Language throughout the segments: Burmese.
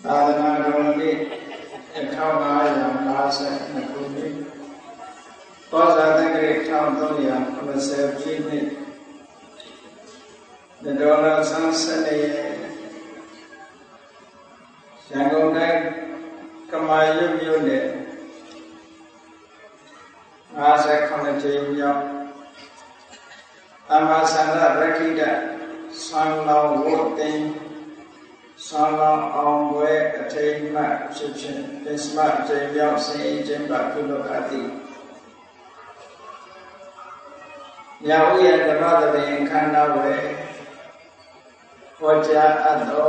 သာသနာတော်နှစ်1552ခုနှစ်သောဇာတက္ကရာ1390ပြည့်နှစ်ဒေါ်လာဆန်း7ရက်ရန်ကုန်တိုင်းကမာရွတ်မြို့နယ်58ကြိမ်မြောက်အမဆန္ဒရခိတဆံလောင်ဝတ်သိမ်းဆံလောင်အောင်ဝဲအထိမ်းမှဖြစ်ခြင်းပစ္စမကြိမ်မြောက်ဆင်းရဲခြင်းပါပြုလုပ်အပ်သည်ညာဥယျာဓမ္မသဘင်ခန္ဓာဝဲဟောကြားအပ်သော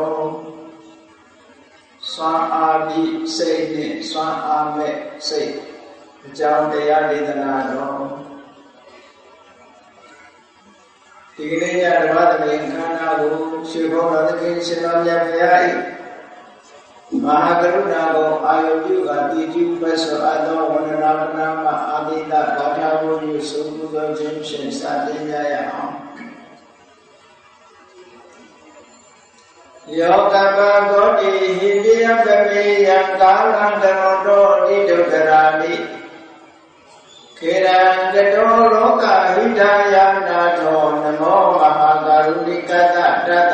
စွမ်းအားပြီးစိတ်နှင့်စွမ်းအားမဲ့စိတ်အကြောင်းတရားဒေသနာတော်ဒီကနေ့ညဓမ္မသဘင်ခန္ဓာကိုရှင်ဘုရားသခင်ရှင်တော်မြတ်ဘုရား၏မဟာကရုဏာကိုအာယုပြုကတည်ကြည်ပဲဆိုအပ်သောဝန္ဒနာပနာမအာမိတဘာသာဝိယစုပူဇော်ခြင်းဖြင့်စတင်ကြရအောင်ယောကပကောတိဟိတိယပမေယံကာလံတနောတောတိဒုက္ခရာမိခေရံကတောလောကဟိတယနာထောနမောမဟာကရုဏိကတတတ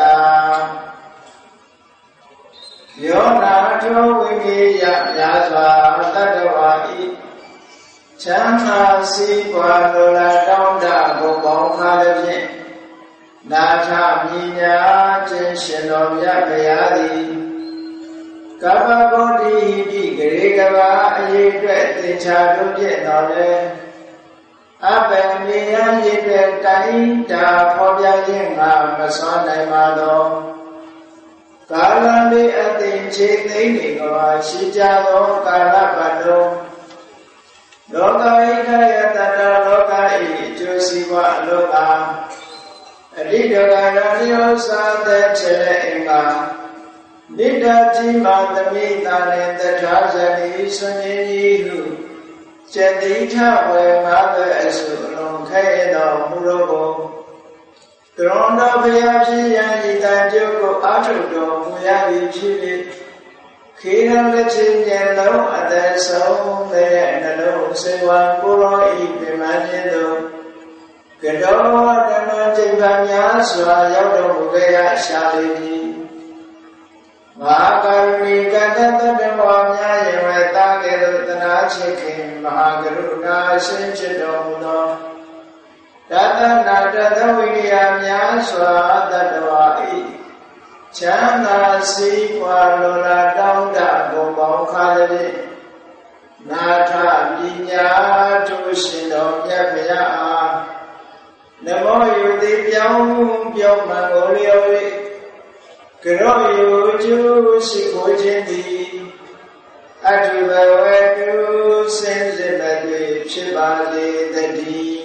ယောနာထောဝိမေယမြာစွာတတ္တဝါဤချမ်းသာစီးပွားလိုလားတောင်းတကိုပေါင်းခါလည်းဖြင့်နာထမြညာခြင်းရှင်တော်မြတ်ဗျာသည်ကပ္ပဂောတိဟိတိဂရေကဘာအရေးအတွက်သင်္ချာတို့ဖြင့်တော်လဲအပံမြေယံရည်တဲ့တိုင်းတာဖော်ပြခြင်းငါမစွမ်းနိုင်ပါသောကာလလေးအသိခြေသိမ့်နေကဘာရှိကြသောကာလပတ်တော်လောကဣခယတတလောကဤအကျိုးစီးပွားအလောကအတိတကရာနိယောသာတဲ့ခြေအင်္ဂါနိတ္တကြီးမာသမိတာနဲ့တထာဇတိဆွန်ကြီးကြီးဟုကျတိထဝေငါပဲအစုအလုံးခဲတော်မူလို့ကိုကရုဏာဘုရားဖြစ်ရန်ဤတန်ကျုပ်ကိုအာထုတော်မူရသည်ဖြစ်၍ခေရလက်ချင်းဉာဏ်လုံးအသက်ဆုံးတဲ့နှလုံးစေဝံကိုရောဤပြမခြင်းတို့ကတောဓမ္မကျိန်ပါများစွာရောက်တော်မူခဲ့ရရှာလေသည်မဟာကရုဏီကတတ္တဝါများယဝေတာကဲ့သို့တနာချစ်ခင်မဟာကရုဏာရှင်ဖြစ်တော်မူသောတတနာတသဝိရိယများစွာတတ္တဝါဤချမ်းသာစီးပွားလိုလားတောင်းတကိုပေါင်းခါလည်းနာထပညာတို့ရှင်တော်မြတ်ဗျာအားနမောယုတိပြောင်းမံကိုလျော်၍ကရောယုကျုရှိခိုးခြင်းသည်အတုဘဝတုစင်စစ်မဲ့ဖြစ်ပါလေတည်း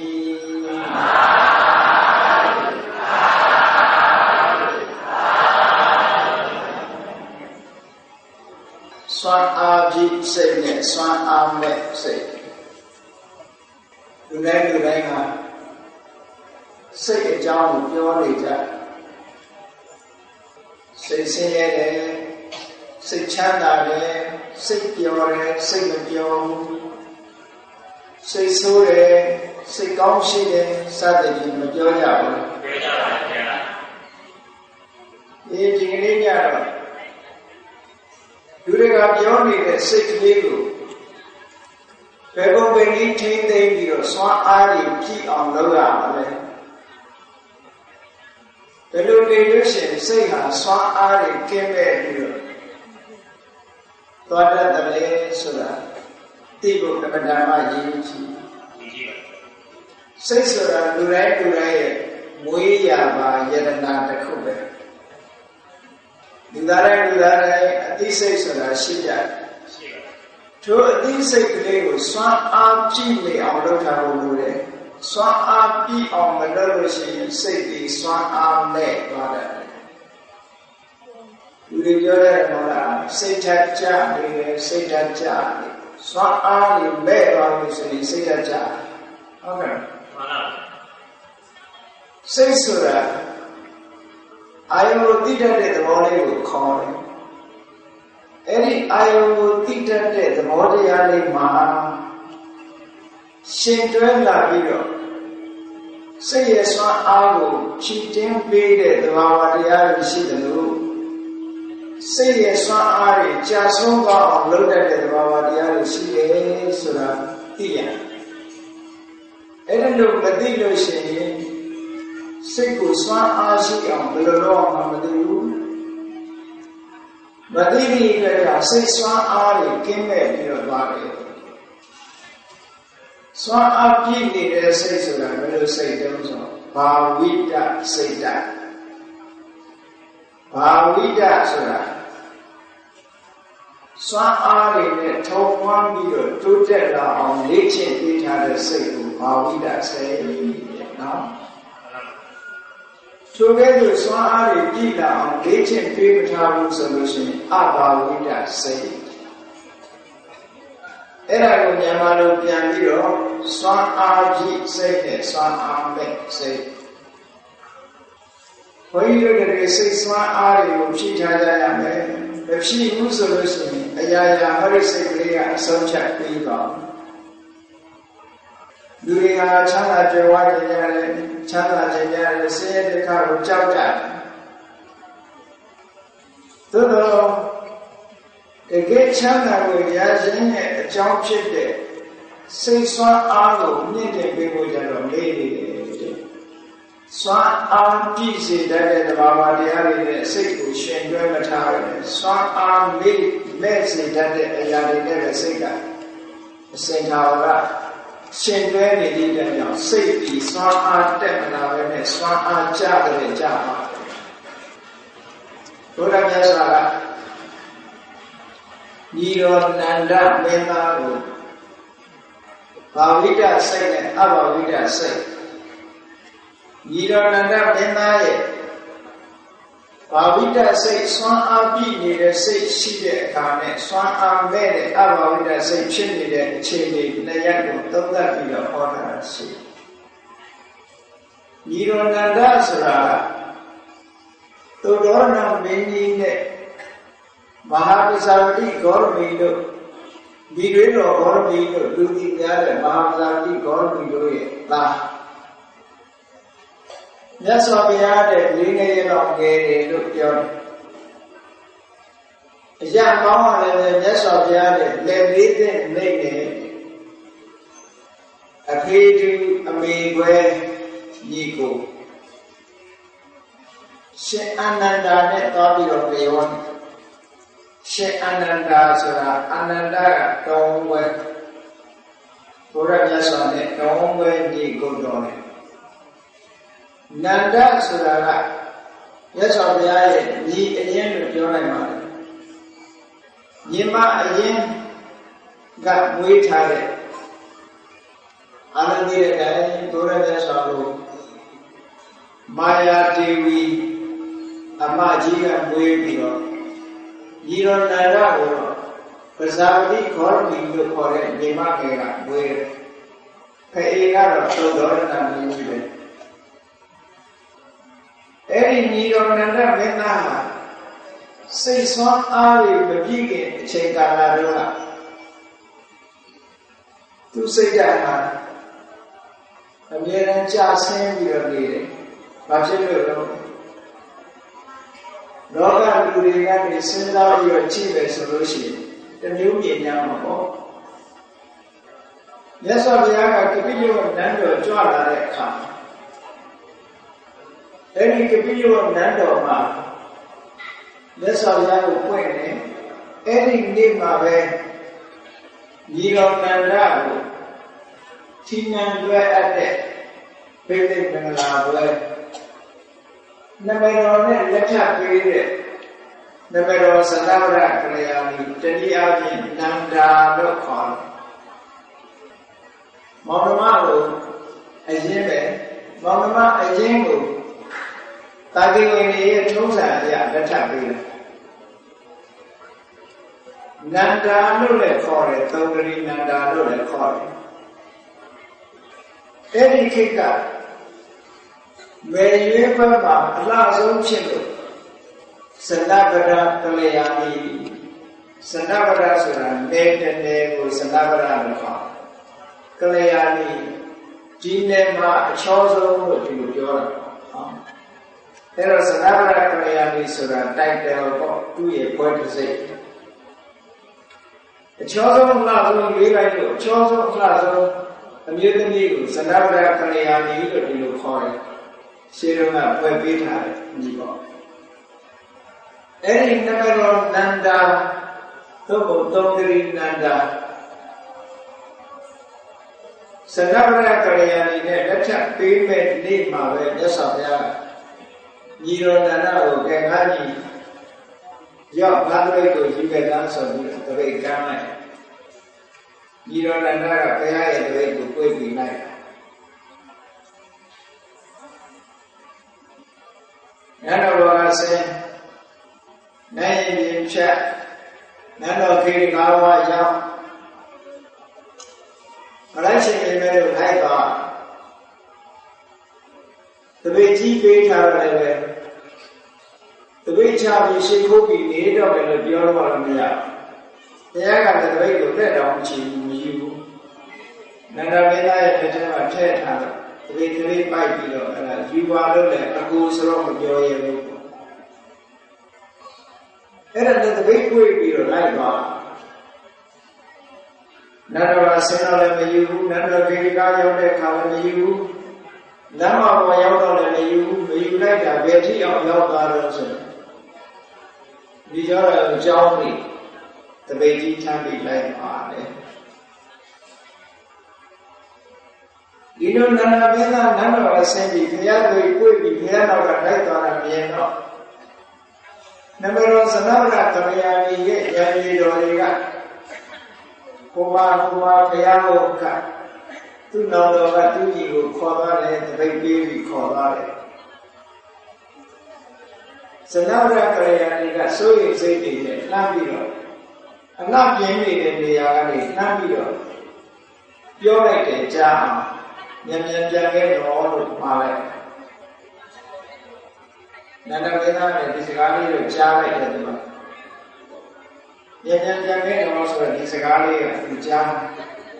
စွမ်းအားဖြင့်စိတ်နဲ့စွမ်းအားမဲ့စိတ်လူတိုင်းကစိတ်အကြောင်းကိုပြောနေကြစိတ်ဆင်းရဲတယ်စိတ်ချမ်းသာတယ်စိတ်ပျော်တယ်စိတ်မပျော်ဘူးစိတ်ဆိုးတယ်စိတ်ကောင်းရှိတယ်စသဖြင့်မပြောကြဘူးပြောကြပါဗျာဒီကနေ့ညတော့လူတွေကပြောနေတဲ့စိတ်ကလေးကိုဘယ်လိုပဲနည်းထိမ့်သိမ့်ပြီးတော့စွမ်းအားတွေပြည့်အောင်လုပ်ရမှာလဲဘယ်လိုနေလို့ရှိရင်စိတ်ဟာစွမ်းအားတွေကင်းမဲ့ပြီးတော့သွားတတ်တယ်ဆိုတာသိဖို့အမှန်တမ်းမှရည်ကြီးစိတ်ဆိုတာလူတိုင်းရဲ့မွေးရာပါယတနာတစ်ခုပဲလူသားတိုင်းအသိစိတ်ဆိုတာရှိကြတယ်ထိုအသိစိတ်ကလေးကိုစွမ်းအားပြည့်နေအောင်လုပ်ထားဖို့လိုတယ်စွမ်းအားပြည့်အောင်မလုပ်လို့ရှိရင်စိတ်ဒီစွမ်းအားမဲ့သွားတယ်လူတွေပြောတဲ့ဟောလားစိတ်ဓာတ်ကြနေတယ်စိတ်ဓာတ်ကြနေစွမ်းအားတွေမဲ့သွားလို့ဆိုရင်စိတ်ဓာတ်ကြဟုတ်ကဲ့မှန်ပါစိတ်ဆိုတာ အာယုံကိုသိတတ်တဲ့သဘောလေးကိုခေါ်တယ်ဒီအာယုံကိုသိတတ်တဲ့သဘောတရားလေးမှာရှင်တွဲလာပြီးတော့စိတ်ရဲ့စွမ်းအားကိုဖြည့်တင်းပေးတဲ့သဘာဝတရားတွေရှိတယ်လို့စိတ်ရဲ့စွမ်းအားတွေကြာဆုံးသွားအောင်လုပ်တတ်တဲ့သဘာဝတရားတွေရှိတယ်ဆိုတာသိရတယ်။အဲ့ဒါလို့မသိလို့ရှိရင်စိတ်ကိုစွမ်းအားရှိအောင်ဘယ်လိုလုပ်အောင်မသိဘူး။မသိတဲ့အတွက်စိတ်စွမ်းအားတွေကင်းမဲ့ပြီးတော့သွားတယ်။စွမ်းအားပြည့်နေတဲ့စိတ်ဆိုတာဘယ်လိုစိတ်တုံးဆိုဘာဝိတစိတ်တဘာဝိတဆိုတာစွမ်းအားတွေနဲ့ထုံးပွားပြီးတော့တိုးတက်လာအောင်လေ့ကျင့်ပေးထားတဲ့စိတ်ကိုဘာဝိတစိတ်နော်ထိုကဲ့သို့စွမ်းအားတွေပြည့်လာအောင်လေ့ကျင့်ပေးမထားဘူးဆိုလို့ရှိရင်အဘာဝိတစိတ်အဲ့ဒါကိုမြန်မာလိုပြန်ပြီးတော့စွမ်းအားကြီးစိတ်နဲ့စွမ်းအားမဲ့စိတ်ဘုန်းကြီးတို့တွေစိတ်စွမ်းအားတွေကိုဖြည့်ထားကြရမယ်မဖြည့်ဘူးဆိုလို့ရှိရင်အရာရာဟရိစိတ်ကလေးကအဆုံးချက်ပြီးပါလူတွေဟာချမ်းသာကြွယ်ဝကြရတယ်ချမ်းသာကြရတယ်ဆင်းရဲဒုက္ခကိုကြောက်ကြတယ်သို့တော့တကယ်ချမ်းသာကိုရခြင်းရဲ့အကြောင်းဖြစ်တဲ့စိတ်စွမ်းအားကိုမြင့်တင်ပေးဖို့ကြတော့လေးနေတယ်စွမ်းအားပြည့်စေတတ်တဲ့သဘာဝတရားတွေနဲ့စိတ်ကိုရှင်တွဲမထားရနဲ့စွမ်းအားမဲ့စေတတ်တဲ့အရာတွေနဲ့စိတ်ကအစင်သာဝရရှင်တွဲနေတဲ့ကြောင့်စိတ်ပြီးစွမ်းအားတက်မလာပဲနဲ့စွမ်းအားကျတဲ့ကြပါဘုရားမြတ်စွာကညီတော်နန္ဒမင်းသားကိုဘာဝိတစိတ်နဲ့အဘာဝိတစိတ်ညီတော်နန္ဒမင်းသားရဲ့ဘာဝိတစိတ်စွမ်းအားပြည့်နေတဲ့စိတ်ရှိတဲ့အခါနဲ့စွမ်းအားမဲ့တဲ့အဘာဝိတစိတ်ဖြစ်နေတဲ့အခြေအနေနှစ်ရပ်ကိုသုံးသပ်ပြီးတော့ဟောတာရှိညီတော်နန္ဒဆိုတာသုဒ္ဓောနမင်းကြီးနဲ့မဟာပစ္စာဝတိဂေါရမီတို့ဒီတွေတော်ဂေါရမီတို့လူသိများတဲ့မဟာပစ္စာဝတိဂေါရမီတို့ရဲ့သားမြတ်စွာဘုရားတဲ့လေးငယ်ရတော်ငယ်တယ်လို့ပြောတယ်အရာကောင်းတယ်မြတ်စွာဘုရားတဲ့လက်လေးတဲ့နေနေအဖေတူအမေခွဲညီကိုရှင်အာနန္ဒာနဲ့သွားပြီးတော့ပြောတယ်ရှင်အာနန္ဒာဆိုတာအာနန္ဒာကတောင်းဝဲဘုရားမြတ်စွာနဲ့တောင်းဝဲညီကိုတော်တယ်နန္ဒဆိုတာကမြတ်စွာဘုရားရဲ့ညီအရင်လို့ပြောနိုင်ပါတယ်ညီမအရင်ကမွေးထားတဲ့အာနန္ဒိရဲ့ဘုရားမြတ်စွာကိုမာယာဒေဝီအမကြီးကမွေးပြီးတော့ညီတော်နန္ဒကိုပဇာဝတိဂေါရမီလို့ခေါ်တဲ့ညီမငယ်ကမွေးတယ်ဖေကတော့သုဒ္ဓောရဏမင်းကြီးပဲအဲ့ဒီညီတော်နန္ဒမင်းသားဟာစိတ်ဆွမ်းအားတွေမပြည့်ခင်အချိန်ကာလတုန်းကသူစိတ်ဓာတ်ဟာအမြဲတမ်းကြာဆင်းပြီးတော့နေတယ်။ဘာဖြစ်လို့လဲ။လောကလူတွေကနေစဉ်းစားပြီးတော့ကြည့်တယ်ဆိုလို့ရှိရင်တမျိုးမြင်ရမှာပေါ့။မြတ်စွာဘုရားကကပိယဝနန်းတော်ကြွလာတဲ့အခါအဲ့ဒီကပိယဝနန်းတော်မှာမြတ်စွာဘုရားကိုပွင့်တယ်အဲ့ဒီနေ့မှာပဲညီတော်နန္ဒကိုသီလံလွယ်အပ်တဲ့ဘိသိက်မင်္ဂလာပွဲနမတော်နဲ့လက်ထပ်ပေးတဲ့နမတော်သန္တာဝရကလျာဏီတတိယဖြင့်နန္ဒာလို့ခေါ်တယ်မောင်နှမကိုအရင်ပဲမောင်နှမအရင်ကိုတာတိဝင်ရဲ့ထုံးစံအရလက်ထပ်ပေးတယ်နန္ဒာလို့လည်းခေါ်တယ်သုံးကလေးနန္ဒာလို့လည်းခေါ်တယ်အဲ့ဒီခေတ်ကမေရွေးဘက်မှာအလှဆုံးဖြစ်လို့သန္တာပဒကလျာဏီ Sanavara Sura, Nete, Sanavara Luka, Kalayani, Jinema, Chozo, Jura. There is another Kalayani Sura, title 2 year point to say. The Chozo Lazo, Vilayo, Chozo Lazo, a mutiny, Sanavara Kalayani, you call it. Siruna, where we have Nibo. Any number of Nanda. Tongiri Nanda Sanavara Kalayani, that's a payment name of it, yes, of ya. Niro Nana, Gangani, your pathway, you get answer the way Gama. Niro Nana, pay the way to put me night. Nana was saying, name in chat. Nano King Gawa Yam Malaysian Emmanuel Haiba the way G. Beta, the way Charlie Shikobi, the of the Bioramia. The Yaga the way to let on you. Nana Mena and Ted, the way to live by below, and you are a goose wrong with your the big way be like none of us in you, none of the guy on the color you, none of my own you like a betty of your daughters. These are a jolly, the baby can be like you know, none of us send it, the other way be here of a right on a piano. Number of Sanavara Kalayani, Yami Doriga, Kuma Kayamoka, to know that you call it, the baby call it. Sanavara Kalayani got so excited, Nabilo. I'm not getting in the Yagani, Nabilo. You're like a jam, Yam Jacket, all of my. Nana Vena and Disagari of Java at the moment. Yan also a Disagari of Java.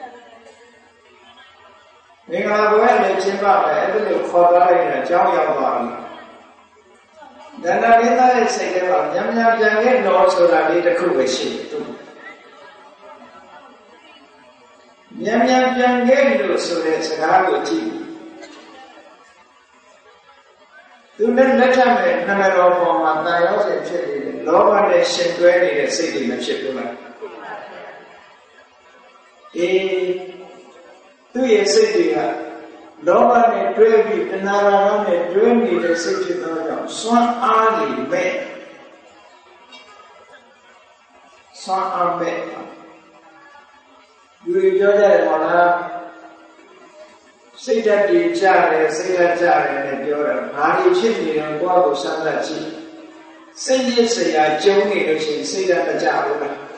We have a Jimba, every quarter in a Java body. Then I Vena is a Yam Jacket also a little Kuwashi too. Yam Jacket so that's a Gago tea. Do not let them number of my dials, lower the ship 20 the city in the ship. 2 years city, lower the 20, another 20 the city. Swan early met. Swan met. You enjoy that. Say that the jar, say that jar, and your body chimney and go to Sandachi. Say yes, say I journey, say that the jar.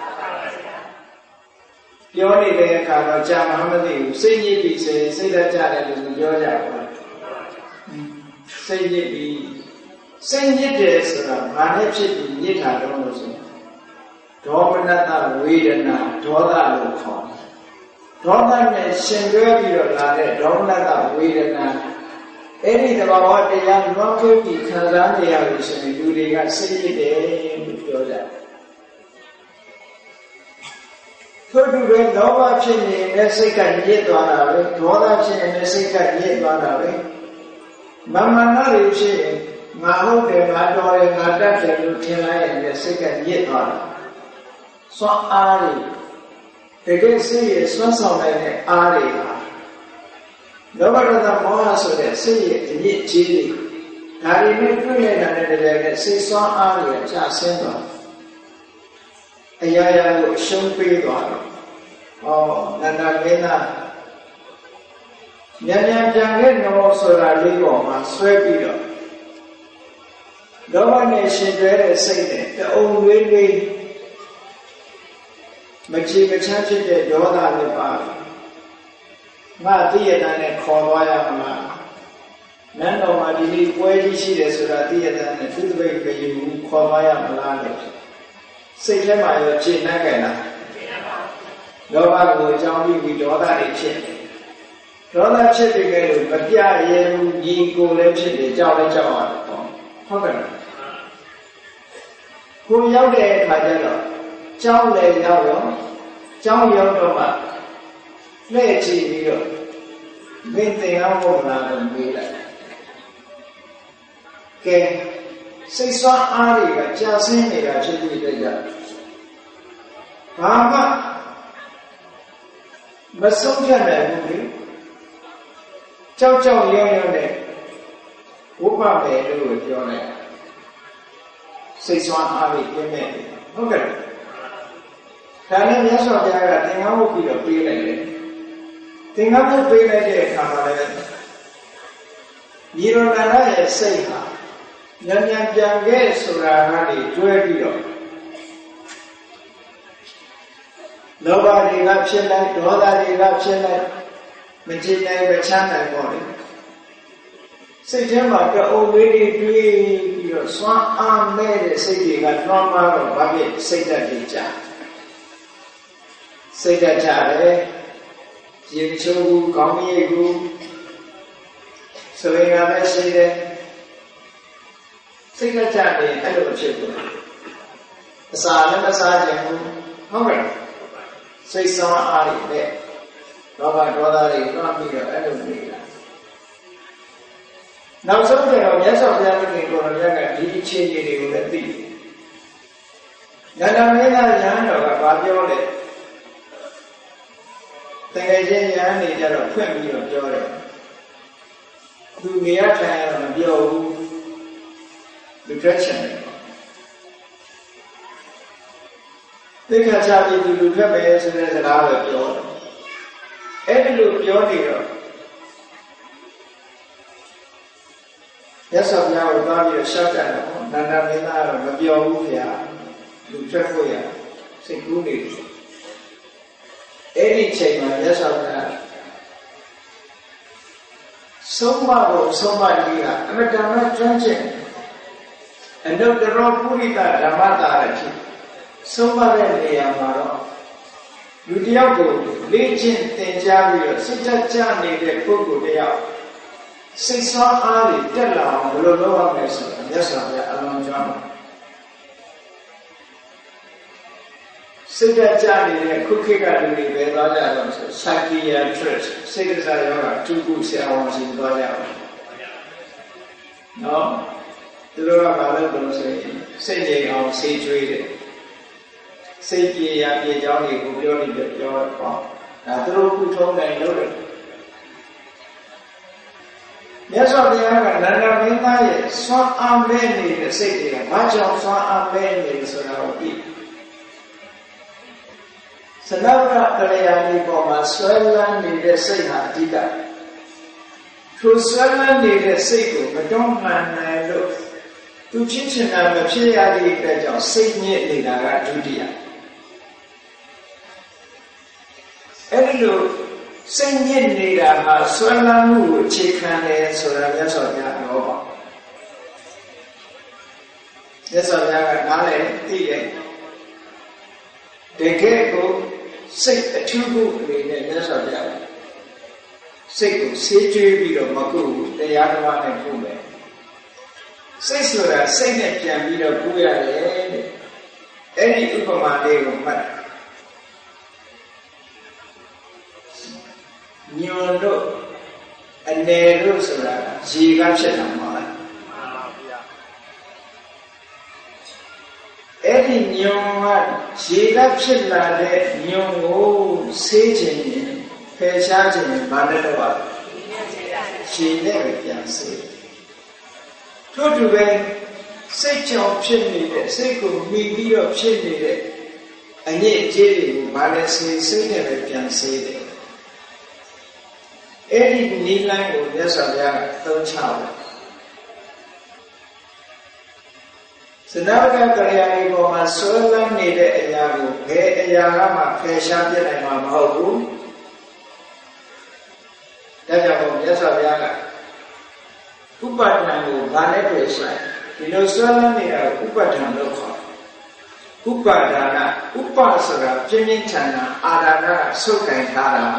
You only there can jar Hamadi, say ye say that jar and your jar. Say ye be, say ye this, manage it, I don't know. Dominata, we and not, Toda will come. Roman and Shingur, Donata, Vedana. Any about the young rocket, Kazania is in doing a city day with Yoda. So to read no watching in the second year, no watching in the second year, Mamma Nari, Maho de Mador and Madame Lutina in the second year. So are they can see it's not so many area. Nobody the more so they see it in it chili. Now they make three and they see some area just simple. A yaya should be one. Oh, Nana Vena. Yan Jangan also that legal man sweep. No one nation there is saying the old way. Machi Machachi de Yoda Lepa. Ma theatre and Kawaya. None of my delete where she is so that theatre and the food way for you, Kawaya Malano. စိတ်ထဲမှာရောခြေနှက်ကြလားလောဘကိုအကြောင်းပြုပြီးဒေါသတွေဖြစ်တယ်ဒေါသဖြစ်ပြီးကြလို့မပြရဲဘူးညီကိုလည်းဖြစ်တယ်ကြောက်လည်းကြောက်ရတယ်ပေါ့ဟုတ်ကဲ့ကိုရောက်တဲ့အခါကျတော့ကြောက်လည်းရောက်တော့ကြောက်ရောက်တော့မှလှည့်ကြည့်ပြီးတော့မင်းသင်္ကန်းဘုရားကိုမေးလိုက်ကဲစိတ်ဆွမ်းအားတွေကကြာဆင်းနေတာဖြစ်ပြီးတဲ့ကြောင့်ဘာမှမဆုံးဖြတ်နိုင်ဘူးလေကြောက်ကြောက်ရွံ့ရွံ့နဲ့ဝုပ္ပမယ်လို့ပြောလိုက်စိတ်ဆွမ်းအားတွေပြင်းမဲ့တယ်ဟုတ်ကဲ့ဒါနဲ့မြတ်စွာဘုရားကသင်္ကန်းဝတ်ပြီးတော့ပေးလိုက်တယ်သင်္ကန်းဝတ်ပေးလိုက်တဲ့အခါမှာလည်းညီရဏရဲ့စိတ်ဟာဉာဏ်ဉာဏ်ပြန်ခဲ့ဆိုတာကနေတွဲပြီးတော့လောဘတွေကဖြစ်လိုက်ဒေါသတွေကဖြစ်လိုက်မကြည်နိုင်မချမ်းနိုင်ပေါ့လေစိတ်ထဲမှာတအုပ်လေးတွေတွေးပြီးတော့စွမ်းအားမဲ့တဲ့စိတ်တွေကတွန်းမှာတော့ဘာဖြစ်စိတ်ဓာတ်တွေကြာစိတ်ဓာတ်ကြတယ်ရင်ချိုးဘူးကောင်းရည်ဘူးဆိုရင်လည်းရှိတယ်စိတ်ဓာတ်ကြတယ်အဲ့လိုဖြစ်ဘူးအစာလည်းမစားကြဘူးဟုတ်ကဲ့စိတ်ဆောင်အားတွေနဲ့လောဘဒေါသတွေတွန်းပြီးတော့အဲ့လိုနေတာနောက်ဆုံးကျတော့မြတ်စွာဘုရားရှင်ကိုယ်တော်မြတ်ကဒီအခြေအနေတွေကိုလည်းသိတယ်။ဉာဏ်မင်းသားဉာဏ်တော်ကဘာပြောလဲတကယ်ချင်းဉာဏ်နေကြတော့ဖွင့်ပြီးတော့ပြောတယ်။သူနေရာထိုင်ရတော့မပြောဘူး။သူထွက်ချင်တယ်။သိက္ခာချပြီးသူလူထွက်ပဲဆိုတဲ့စကားပဲပြောတယ်။အဲ့ဒီလိုပြောနေတော့မြတ်စွာဘုရားကိုသွားပြီးတော့ရှောက်ကြတယ်ပေါ့နန္ဒမင်းသားကတော့မပြောဘူးဗျာလူထွက်ဖို့ရစိတ်ကူးနေတယ်အဲ့ဒီချိန်မှာမြတ်စွာဘုရားဆုံးမဖို့ဆုံးမကြီးကအမတန်မှကျွမ်းကျင်အနုတ္တရောပုရိသဓမ္မတာရဖြစ်ဆုံးမတဲ့နေရာမှာတော့လူတယောက်ကိုလေ့ကျင့်သင်ကြားပြီးတော့စိတ်ဓာတ်ကျနေတဲ့ပုဂ္ဂိုလ်တယောက်စိတ်ဆွမ်းအားတွေတက်လာအောင်ဘယ်လိုလုပ်ရမလဲဆိုတာမြတ်စွာဘုရားအလုံးကျွမ်းပါစိတ်ဓာတ်ကျနေတဲ့ခုခေတ်ကလူတွေပဲသွားကြတော့ဆို psychiatrist စိတ်ကစားရောဂါတူကူဆရာဝန်စီသွားကြအောင်နော်သူတို့ကဘာလို့လို့ဆိုရင်စိတ်ငြိမ်အောင်ဆေးကျွေးတယ်စိတ်ပြေရပြေကြောင်းတွေကိုပြောနေပြောတော့ဒါသူတို့ခုထုံးတိုင်းလုပ်တယ်မြတ်စွာဘုရားကနန္ဒမင်းသားရဲ့စွမ်းအားမဲ့နေတဲ့စိတ်တွေကဘာကြောင့်စွမ်းအားမဲ့နေလဲဆိုတာကိုသိစနဗ္ဗကလျာဏီပေါ်မှာဆွဲလန်းနေတဲ့စိတ်ဟာအဓိကထိုဆွဲလန်းနေတဲ့စိတ်ကိုမတွန်းလှန်နိုင်လို့သူဖြစ်ချင်တာမဖြစ်ရတဲ့အတွက်ကြောင့်စိတ်ညစ်နေတာကဒုတိယအဲ့ဒီလိုစိတ်ညစ်နေတာဟာဆွဲလန်းမှုကိုအခြေခံတယ်ဆိုတာမြတ်စွာဘုရားပြောပါမြတ်စွာဘုရားကနားလည်သိတယ်တကယ်ကိုစိတ်အထူးကိုအနေနဲ့မြတ်စွာဘုရားစိတ်ကိုဆေးကျွေးပြီးတော့မကုဘူးတရားတော်နဲ့ကုမယ်စိတ်ဆိုတာစိတ်နဲ့ပြန်ပြီးတော့ကုရတယ်တဲ့အဲ့ဒီဥပမာလေးကိုမှတ်ညွန်တို့အနေတို့ဆိုတာရေကဖြစ်တာမဟုတ်လားမှန်ပါဗျာအဲ့ဒီညွန်ကရေကဖြစ်လာတဲ့ညွန်ကိုဆေးခြင်းရင်ဖယ်ရှားခြင်းရင်ဘာနဲ့တော့ရေနဲ့ပြန်ဆေးထို့တူပဲစိတ်ကြောင့်ဖြစ်နေတဲ့စိတ်ကိုမိပြီးတော့ဖြစ်နေတဲ့အညစ်အကြေးတွေကိုဘာလဲဆေးစိတ်နဲ့ပဲပြန်ဆေးတယ်အဲ့ဒီနိလန်းကိုမြတ်စွာဘုရားသုံးချတယ်စနဗ္ဗကလျာဏီပေါ်မှာဆွဲလန်းနေတဲ့အရာကိုဘယ်အရာမှဖယ်ရှားပြနိုင်မှာမဟုတ်ဘူးဒါကြောင့်မြတ်စွာဘုရားကဥပဒဏ်ကိုဘာနဲ့တွေ့ဆိုင်ဒီလိုဆွဲလန်းနေတာကိုဥပဒဏ်လို့ခေါ်ဥပါဒါနဥပဆိုတာပြင်းပြင်းထန်ထန်အာဒါနကဆုပ်ကင်ထားတာ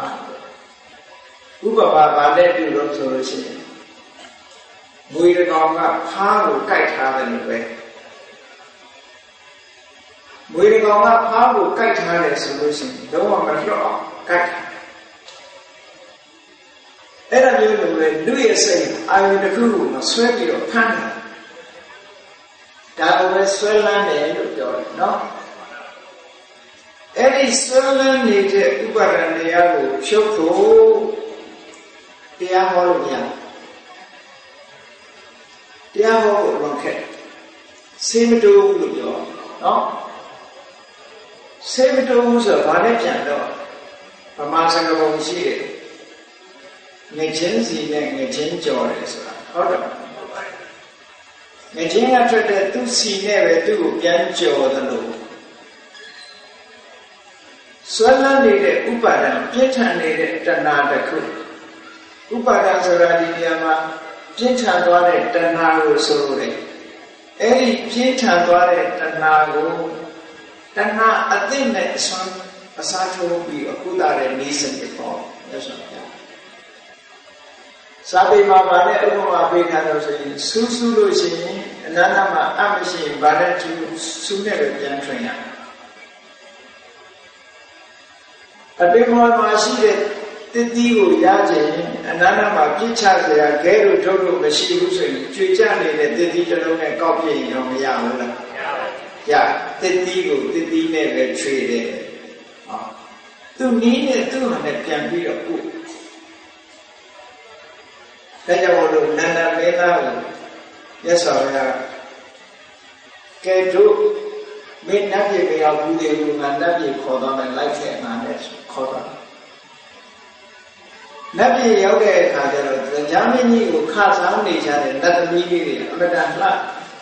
ဥပပါဘာနဲ့ပြုလို့ဆိုလို့ရှိရင်မွေးကောင်ကဖားကိုကိုက်ထားတယ်လို့ပဲမွေးကောင်ကဖားကိုကိုက်ထားတယ်ဆိုလို့ရှိရင်တော့မလွတ်အောင်ကိုက်ထားအဲ့ဒါမျိုးလိုပဲလူရဲ့စိတ်အာယုတစ်ခုကိုမဆွဲပြီးတော့ဖမ်းတာဒါကိုပဲဆွဲလန်းတယ်လို့ပြောတယ်နော်အဲ့ဒီဆွဲလန်းနေတဲ့ဥပါဒဏ်တရားကိုဖြုတ်ဖို့တရားဟောလို့မရတရားဟောဖို့တော့ခက်စေမတိုးလို့ပြောနော်စေမတိုးဆိုတော့ဘာနဲ့ပြန်တော့ဗမာစကားပုံရှိတယ်ငချင်းစီနဲ့ငချင်းကြော်တယ်ဆိုတာဟုတ်တယ်ငချင်းကထွက်တဲ့သူ့စီနဲ့ပဲသူ့ကိုပြန်ကြော်တယ်လို့ဆွဲလန်းနေတဲ့ဥပါဒံပြည့်ထန်နေတဲ့တဏှာတစ်ခုဥပါဒံဆိုတာဒီနေရာမှာပြည့်ထန်သွားတဲ့တဏှာကိုဆိုလို့တယ်အဲ့ဒီပြည့်ထန်သွားတဲ့တဏှာကိုတဏှာအသိနဲ့အစွမ်းအစားထိုးပြီးအခုတာတဲ့နေစနစ်ပေါ့မြတ်စွာဘုရားစာပေမှာဗာနဲ့ဥပမာပေးထားလို့ဆိုရင်စူးစူးလို့ရှိရင်အနန္တမှာအမရှိရင်ဗာနဲ့စူးနဲ့ပဲပြန်ထွင်ရအပေမောမှာရှိတဲ့တတိကိုရခြင်းအနန္တမှာပြစ်ချစရာခဲလို့ထုတ်လို့မရှိဘူးဆိုရင်ကြွေကြနေတဲ့တတိတစ်လုံးနဲ့ကောက်ပြရင်တော့မရဘူးလားရတတိကိုတတိနဲ့ပဲချွေတယ်ဟောသူနီးနဲ့သူ့ဟာနဲ့ပြန်ပြီးတော့ဥဒါကြောင့်လို့နန္ဒမေသားကိုမြတ်စွာဘုရားကဲတို့မင်းနတ်ပြည်မရောက်ဘူးလေငါနတ်ပြည်ခေါ်တော့မယ်လိုက်ခဲ့ငါနဲ့ခေါ်တော့နတ်ပြည်ရောက်တဲ့အခါကျတော့တရားမင်းကြီးကိုခါဆောင်နေကြတဲ့နတ်သမီးလေးတွေအမတန်လှဟော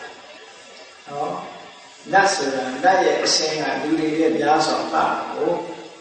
နတ်ဆိုတာနတ်ရဲ့အစင်းကလူတွေရဲ့များစွာပါကို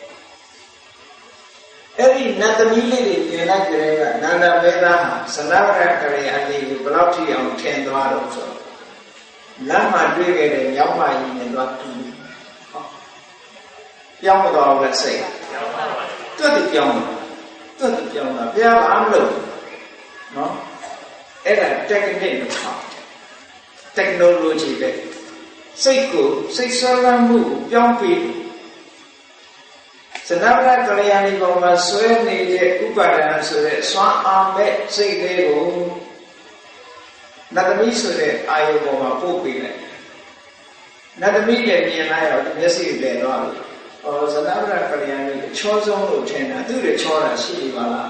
အဲ့ဒီနတ်သမီးလေးတွေပြင်လိုက်ကြတဲ့ကနန္ဒမေသားဟာသနဝရကရေအလေးကိုဘယ်လောက်ထိအောင်ထင်သွားတော့ဆိုလမ်းမှာတွေ့ခဲ့တဲ့မြောက်မကြီးနဲ့တော့တူဟောပြောင်းမသွားဘူးစိတ်တွတ်တူပြောင်းတာဘုရားဘာမလို့နော်အဲ့ဒါ technique လို့ခေါ် technology ပဲစိတ်ကိုစိတ်ဆွမ်းလန်းမှုကိုပြောင်းပြီးသနဝရကလျာဏီပေါ်မှာဆွဲနေတဲ့ဥပါဒဏ်ဆိုတဲ့စွမ်းအားမဲ့စိတ်လေးကိုနတ်သမီးဆိုတဲ့အာယုပေါ်မှာပို့ပေးလိုက်နတ်သမီးလည်းမြင်လိုက်တော့မျက်စိလည်းတော့သနဝရကလျာဏီချောဆုံးလို့ထင်တာသူတွေချောတာရှိပါလား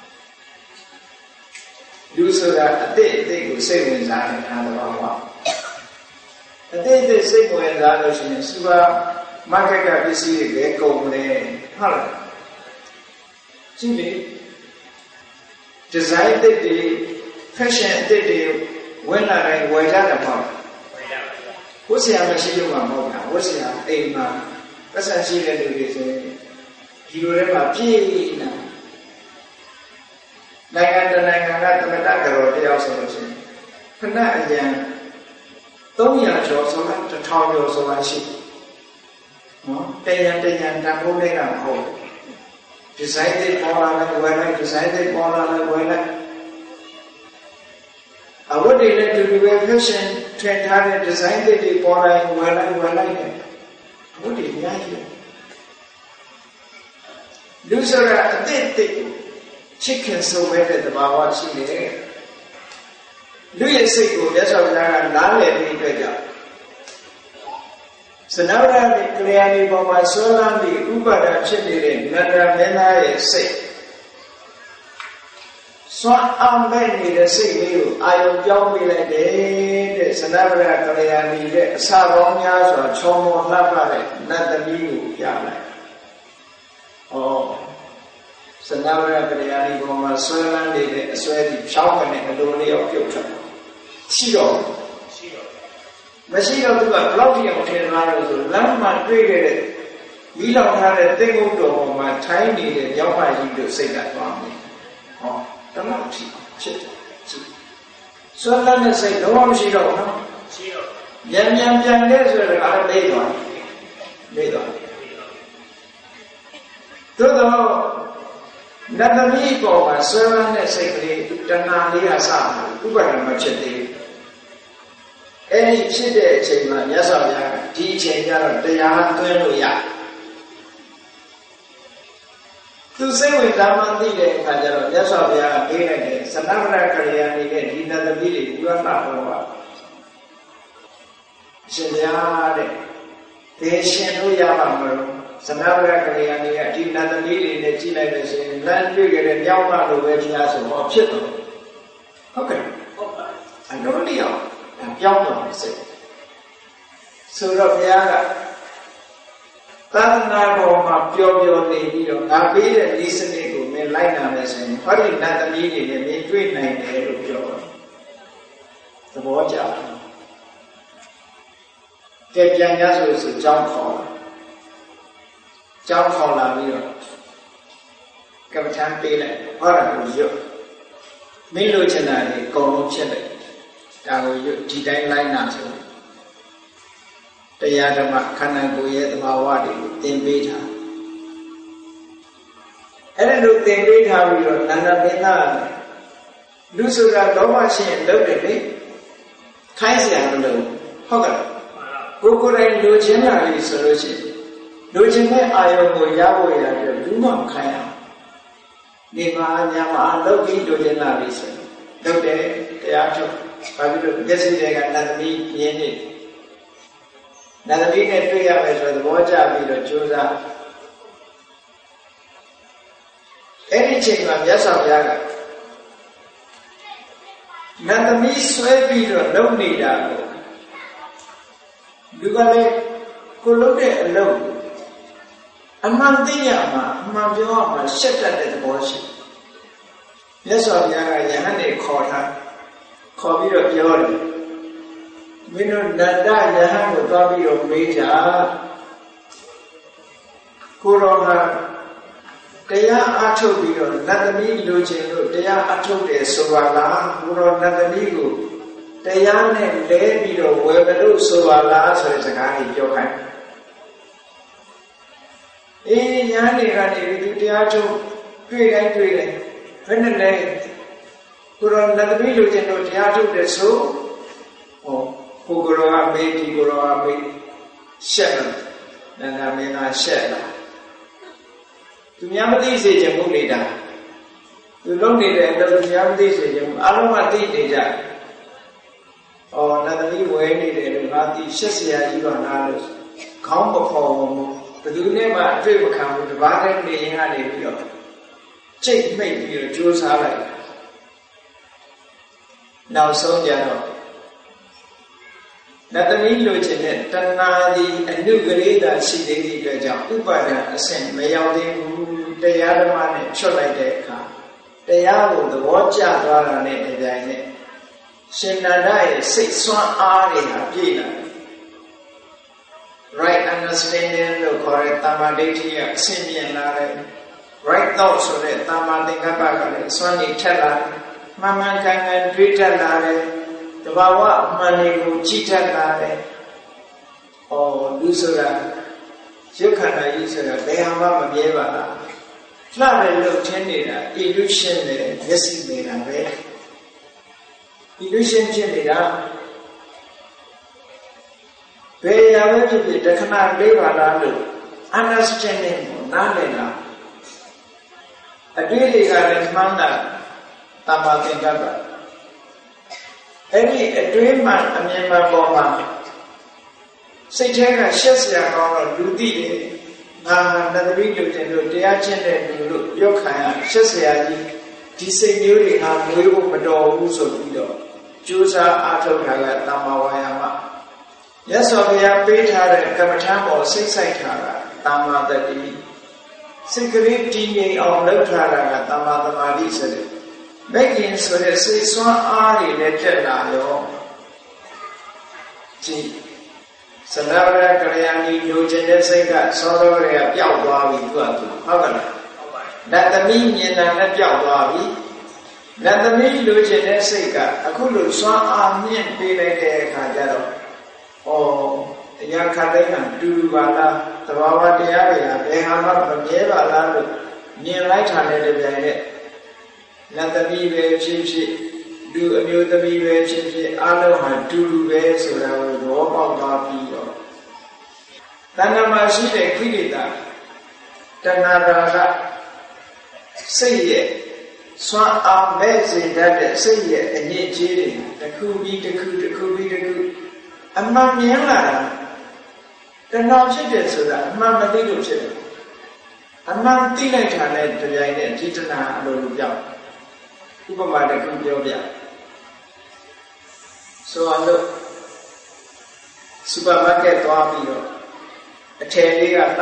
လူဆိုတာအတိတ်ကိုစိတ်ဝင်စားနေတာတော့ပါအတိတ်စိတ်ဝင်စားလို့ရှိရင်စူပါမာကက်ကပစ္စည်းတွေပဲကုန်တယ်ဟုတ်လားကြည့်လေဒီဇိုင်းတွေ fashion တွေဝင်လာတိုင်းဝယ်ကြတယ်ပေါ့ဝတ်ဆရာမရှိလို့မှမဟုတ်တာဝတ်ဆရာအိမ်မှာပတ်စံရှိတဲ့လူတွေဆိုရင်ဒီလိုထဲမှာပြည့်နေတာနိုင်ငံတနိုင်ငံကသမတကရောတယောက်ဆိုလို့ရှိရင်ခဏအရန်300ကျော်ဆိုလား1000ကျော်ဆိုလားရှိနော်တရံတန်ဖိုးလေးကမဟုတ်ဒီဇိုင်းတွေပေါ်လာတယ်ဝယ်လိုက်ဒီဇိုင်းတွေပေါ်လာတယ်ဝယ်လိုက်အဝတ်တွေလည်းတူတူပဲ fashion ထင်ထားတဲ့ဒီဇိုင်းတွေပေါ်လာရင်ဝယ်လိုက်တယ်အဝတ်တွေအများကြီးလူဆိုတာအတိတ်ချစ်ခင်ဆုံးမဲ့တဲ့တဘာဝရှိတယ်လူရဲ့စိတ်ကိုမြတ်စွာဘုရားကနားလည်ပြီးအတွက်ကြောင့်သနဝရကလျာဏီပေါ်မှာဆွဲလန်းပြီးဥပါဒံဖြစ်နေတဲ့နန္ဒမင်းသားရဲ့စိတ်စွမ်းအောင်မဲ့နေတဲ့စိတ်လေးကိုအာယုံပြောင်းပေးလိုက်တယ်တဲ့သနဝရကလျာဏီရဲ့အစာပေါင်းများစွာချောမောလှပတဲ့နတ်သမီးကိုပြလိုက်။သနဝရကလျာဏီပေါ်မှာဆွဲလန်းနေတဲ့အစွဲဒီဖြောင်းကနေအလိုလျောက်ပြုတ်ထွက်ရှိတော့မရှိတော့သူကဘလောက်တိအောင်ထင်လာလို့ဆိုလမ်းမှာတွေ့ခဲ့တဲ့မိလောင်ထားတဲ့သင်္ကုတ်တော်ပေါ်မှာထိုင်းနေတဲ့မြောက်မကြီးတို့စိတ်ကသွားမယ်ဟောတလောက်ထိဖြစ်တယ်ဆွဲလန်းတဲ့စိတ်လုံးဝမရှိတော့ဘူးနော်ရှိတော့ဉာဏ်ဉာဏ်ပြန်လဲဆိုတော့အားလေးသွားလေးသွားသို့တော့နတ်သမီးပေါ်မှာဆွဲလန်းတဲ့စိတ်ကလေးတဏှာလေးကစဥပါဒမဖြစ်သေးဘူးအဲ့ဒီဖြစ်တဲ့အချိန်မှာမြတ်စွာဘုရားကဒီအချိန်ကျတော့တရားသွင်းလို့ရသူစိတ်ဝင်စားမှသိတဲ့အခါကျတော့မြတ်စွာဘုရားကပေးလိုက်တဲ့သနဗ္ဗရကရိယာနေတဲ့ဒီနတ်သမီးတွေဘုရားနာတော်ပါရှင်ဘုရားတဲ့ဒေရှင်လို့ရပါမလို့သနဗ္ဗရကရိယာနေတဲ့ဒီနတ်သမီးတွေနဲ့ကြည့်လိုက်လို့ရှိရင်လမ်းတွေ့ကြတဲ့မြောက်မလို့ပဲဘုရားဆိုတော့ဖြစ်တော့ဟုတ်ကဲ့ဟုတ်ပါအလုံးလျောက်ပြောင်းတော့စိတ်ဆိုတော့ဘုရားကသာသနာတော်မှာပျော်ပျော်နေပြီးတော့ငါပေးတဲ့ဤစနစ်ကိုမင်းလိုက်နာမယ်ဆိုရင်ဟောဒီနတ်သမီးတွေနဲ့မင်းတွေ့နိုင်တယ်လို့ပြောတယ်သဘောကျတယ်ကဲပြန်ရဆိုကြောင်းခေါ်လာပြီးတော့ကမ္ဘာထမ်းပေးလိုက်ဟောတာကိုရွတ်မင်းလိုချင်တာတွေအကုန်လုံးဖြစ်တယ်ဒါကိုဒီတိုင်းလိုက်နာဆိုတရားဓမ္မခန္ဓာကိုယ်ရဲ့သဘာဝတွေကိုသင်ပေးထားအဲ့ဒါလိုသင်ပေးထားပြီးတော့နန္ဒပင်သားလူဆိုတာလောဘရှိရင်လုပ်တယ်လေခိုင်းเสียမလို့ဟုတ်ကဲ့ကိုယ်တိုင်လိုချင်တာလေးဆိုလို့ရှိရင်လိုချင်တဲ့အာယုံကိုရဖို့ရတယ်ဘူးမှမခိုင်းအောင်ဒီမှာညာမှာလုပ်ပြီးလိုချင်တာလေးဆိုလုပ်တယ်တရားထုတ်ဘာဖြစ်လို့မျက်စိတွေကနတ်သမီးမြင်နေနတ်သမီးနဲ့တွေ့ရမယ်ဆိုတော့သဘောကျပြီးတော့ကြိုးစားအဲ့ဒီချိန်မှာမြတ်စွာဘုရားကနတ်သမီးဆွဲပြီးတော့လုပ်နေတာကိုဒီကလေးကိုလုပ်တဲ့အလုပ်အမှန်သိရမှာအမှန်ပြောရမှာရှက်တတ်တဲ့သဘောရှိမြတ်စွာဘုရားကယဟန်နေခေါ်ပြီးတော့ပြောတယ်မင်းတို့နန္ဒယဟန်ကိုသွားပြီးတော့မေးကြကိုရောကတရားအထုတ်ပြီးတော့နတ်သမီးလိုချင်လို့တရားအထုတ်တယ်ဆိုပါလားကိုရောနတ်သမီးကိုတရားနဲ့လဲပြီးတော့ဝယ်မလို့ဆိုပါလားဆိုတဲ့စကားကိုပြောခိုင်းညာနေကနေဒီတရားထုတ်တွေ့တိုင်းတွေ့တယ်ဘယ်နဲ့လဲကိုရောနတ်သမီးလိုချင်လို့တရားထုတ်တယ်ဆိုဟောကိုရောကမေးဒီကိုရောကမေးရှက်တယ်နန္ဒမင်းသားရှက်လာသူများမသိစေချင်ဘူးနေတာသူလုံးနေတဲ့အလုပ်သူများမသိစေချင်ဘူးအလုံးမသိနေကြနတ်သမီးဝဲနေတယ်လို့ငါသိရှက်စရာကြီးပါလားလို့ခေါင်းမခေါ်ဘူးဘယ်သူနဲ့မှအတွေ့မခံဘူးတပါးနဲ့နေရင်ကနေပြီးတော့ကြိတ်မိတ်ပြီးတော့ကြိုးစားလိုက်နောက်ဆုံးကြတော့နတ်သမီးလိုချင်တဲ့တဏှာဒီအနုကလေးသာရှိသေးတဲ့အတွက်ကြောင့်ဥပါဒံအဆင့်မရောက်သေးဘူးတရားဓမ္မနဲ့ချွတ်လိုက်တဲ့အခါတရားကိုသဘောကျသွားတာနဲ့အကြိုင်နဲ့ရှင်နန္ဒရဲ့စိတ်ဆွမ်းအားတွေဟာပြည့်လာတယ် right understanding လို့ခေါ်တဲ့တမ္မာဒိဋ္ဌိကအဆင့်မြင့်လာတယ် right thought ဆိုတဲ့တမ္မာသင်္ကပ္ပကလည်းစွမ်းနေထက်လာတယ်မှန်မှန်ကန်ကန်တွေးတတ်လာတယ်တဘာဝအမှန်တွေကိုကြည့်တတ်လာတယ်လူဆိုတာရုပ်ခန္ဓာကြီးဆိုတာဘယ်ဟာမှမမြဲပါလားလှတယ်လို့ထင်နေတာ illusion နဲ့မျက်စိနေတာပဲ illusion ဖြစ်နေတာဘယ်ရာပဲဖြစ်ဖြစ်တခဏလေးပါလားလို့ understanding ကိုနားလည်လားအတွေ့အကြုံကလည်းမှန်းတာတမ္မာသင်္ကပ္ပအဲ့ဒီအတွေ့မှအမြင်မှပေါ်မှာစိတ်ထဲကရှက်စရာကောင်းတော့လူသိတယ်ငါနတ်သမီးလူတင်လို့တရားကျင့်တဲ့လူလို့ပြောခံရရှက်စရာကြီးဒီစိတ်မျိုးတွေဟာမွေးဖို့မတော်ဘူးဆိုပြီးတော့ကြိုးစားအားထုတ်တာကတမ္မာဝါယာမမြတ်စွာဘုရားပေးထားတဲ့ကမ္မထာပေါ်စိတ်ဆိုင်ထားတာတမ္မာတတိစိတ်ကလေးတည်ငြိမ်အောင်လုပ်ထားတာကတမ္မာသမာဓိဆိုတဲ့မဲ့ခင်ဆိုတဲ့စိတ်ဆွမ်းအားတွေနဲ့တက်လာရောကြည်သနဗ္ဗရကလျာဏီလိုချင်တဲ့စိတ်ကသောတော်ကလေးကပျောက်သွားပြီသူကသူဟုတ်ကဲ့နတ်သမီးမြင်တာနဲ့ပျောက်သွားပြီနတ်သမီးလိုချင်တဲ့စိတ်ကအခုလိုစွမ်းအားမြင့်ပေးလိုက်တဲ့အခါကျတော့အရာခတ်တဲ့ကတူတူပါလားသဘာဝတရားတွေကဘယ်ဟာမှမမြဲပါလားလို့မြင်လိုက်တာနဲ့တပြိုင်နက်လက်သမီးပဲဖြစ်ဖြစ်လူအမျိုးသမီးပဲဖြစ်ဖြစ်အလုံးဟာတူတူပဲဆိုတာကိုသဘောပေါက်သွားပြီးတော့တဏ္ဍာမရှိတဲ့ခိရိတာတဏှာရာကစိတ်ရဲ့စွမ်းအားမဲ့စေတတ်တဲ့စိတ်ရဲ့အညစ်အကြေးတွေတစ်ခုပြီးတစ်ခုတစ်ခုပြီးတစ်ခုအမှန်မြင်လာတာတဏှာဖြစ်တယ်ဆိုတာအမှန်မသိလို့ဖြစ်တယ်အမှန်သိလိုက်တာနဲ့တပြိုင်နက်ဒီတဏှာအလိုလိုပြောက်ဥပမာတစ်ခုပြောပြဆိုတော့စူပါမားကတ်သွားပြီးတော့အထည်လေးကလှ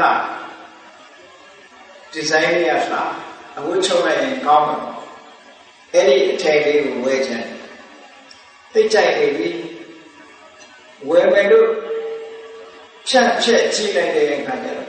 ဒီဇိုင်းလေးကလှအဝတ်ချုပ်လိုက်ရင်ကောင်းမှာအဲ့ဒီအထည်လေးကိုဝယ်ချင်သိကြိုက်နေပြီဝယ်မယ်လို့ဖြတ်ကြည့်လိုက်တဲ့အခါကျတော့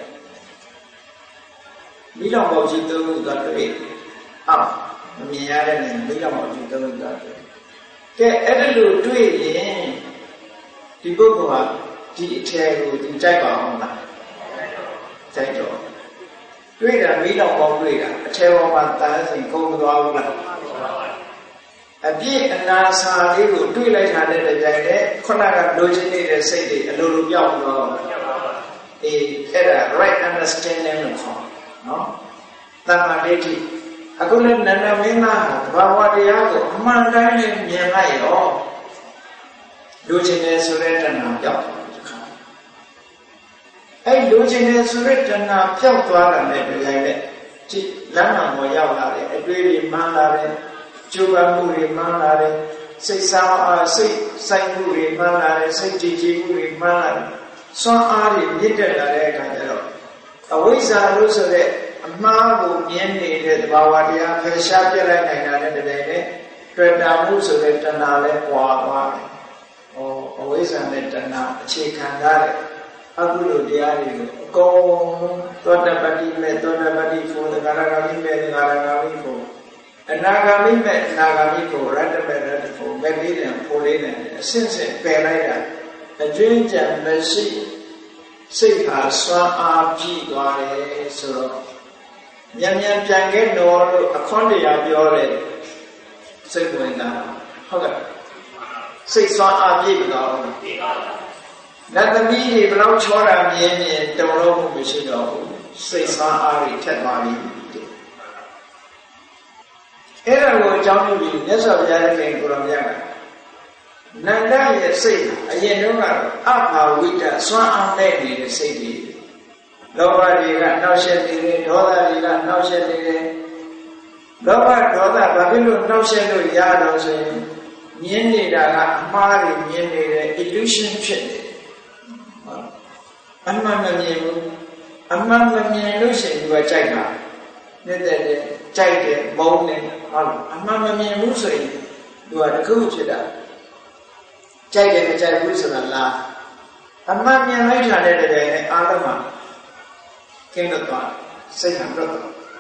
မိလောင်ပေါကြီးသုံးခုသွားတွေ့မမြင်ရတဲ့နေမိလောင်ပေါကြီးသုံးခုသွားတွေ့ကဲအဲ့ဒါလို့တွေ့ရင်ဒီပုဂ္ဂိုလ်ဟာဒီအထည်ကိုသူကြိုက်ပါအောင်လားကြိုက်တော့တွေ့တာမိလောင်ပေါတွေ့တာအထည်ပေါ်မှာတန်းစီကုန်မသွားဘူးလားအပြည့်အနာစာလေးကိုတွေ့လိုက်တာနဲ့တပြိုင်တည်းခုနကလိုချင်နေတဲ့စိတ်တွေအလိုလိုပြောက်သွားအဲ့ဒါ right understanding လို့ခေါ်နော်တမ္မာဒိဋ္ဌိအခုလည်းနန္ဒမင်းသားဟာသဘာဝတရားကိုအမှန်တိုင်းနဲ့မြင်လိုက်ရောလိုချင်တယ်ဆိုတဲ့တဏှာပြောက်အဲ့လိုချင်တယ်ဆိုတဲ့တဏှာပြောက်သွားတာနဲ့တပြိုင်တည်းဒီလမ်းမှာပေါ်ရောက်လာတယ်အတွေ့အမှန်လာတယ်ကျိုးပန်းမှုတွေမှန်းလာတယ်စိတ်ဆောင်းအားစိတ်ဆိုင်မှုတွေမှန်းလာတယ်စိတ်ကြည်ကြည်မှုတွေမှန်းလာတယ်စွမ်းအားတွေမြင့်တက်လာတဲ့အခါကျတော့အဝိဇ္ဇာလို့ဆိုတဲ့အမှားကိုမြင်နေတဲ့သဘာဝတရားဖယ်ရှားပြလိုက်နိုင်တာနဲ့တည်းနဲ့တွေ့တာမှုဆိုတဲ့တဏှာလဲပွာသွားတယ်အဝိဇ္ဇာနဲ့တဏှာအခြေခံထားတဲ့အကုသိုလ်တရားတွေကိုအကုန်သောတပတ္တိမဲ့သောတပတ္တိဖို့သဂရဂမိမဲ့သဂရဂမိဖို့အနာဂါမိမဲ့အနာဂါမိကိုရတ္တမဲ့ရတ္တဖို့မဲ့လေးနဲ့ဖို့လေးနဲ့အစစ်စစ်ပယ်လိုက်တာအကျွင်းကြံမရှိစိတ်ဟာစွမ်းအားပြည့်သွားတယ်ဆိုတော့မြန်မြန်ပြန်ခဲ့တော့လို့အခွင့်တရားပြောတယ်စိတ်ဝင်တာဟုတ်ကဲ့စိတ်စွမ်းအားပြည့်သွားတယ်လက်သမီးတွေဘယ်တော့ချောတာမြင်ရင်တုံလို့မရှိတော့ဘူးစိတ်စွမ်းအားတွေထက်သွားပြီအဲ့ဒါကိုအကြောင်းပြုပြီးမြတ်စွာဘုရားရဲ့ခင်ကိုရောမြတ်ကနန္ဒရဲ့စိတ်အရင်တုန်းကတော့အဘာဝိတ္တစွမ်းအားမဲ့နေတဲ့စိတ်တွေလောဘတွေကနှောက်ယှက်နေတယ်ဒေါသတွေကနှောက်ယှက်နေတယ်လောဘဒေါသဘာဖြစ်လို့နှောက်ယှက်လို့ရတော့ဆိုရင်မြင်နေတာကအမှားတွေမြင်နေတဲ့ illusion ဖြစ်နေတယ်အမှန်မမြင်ဘူးအမှန်မမြင်လို့ရှိရင်သူကကြိုက်တာနေတဲ့ကြိုက်တယ်မုန်းတယ်ဟုတ်လားအမှန်မမြင်ဘူးဆိုရင်သူကတခုဖြစ်တာကြိုက်တယ်မကြိုက်ဘူးဆိုတာလားအမှန်မြင်လိုက်တာတဲ့တကယ်နဲ့အားလုံးမှာကင်းတော့သွားစိတ်ဟန်တော့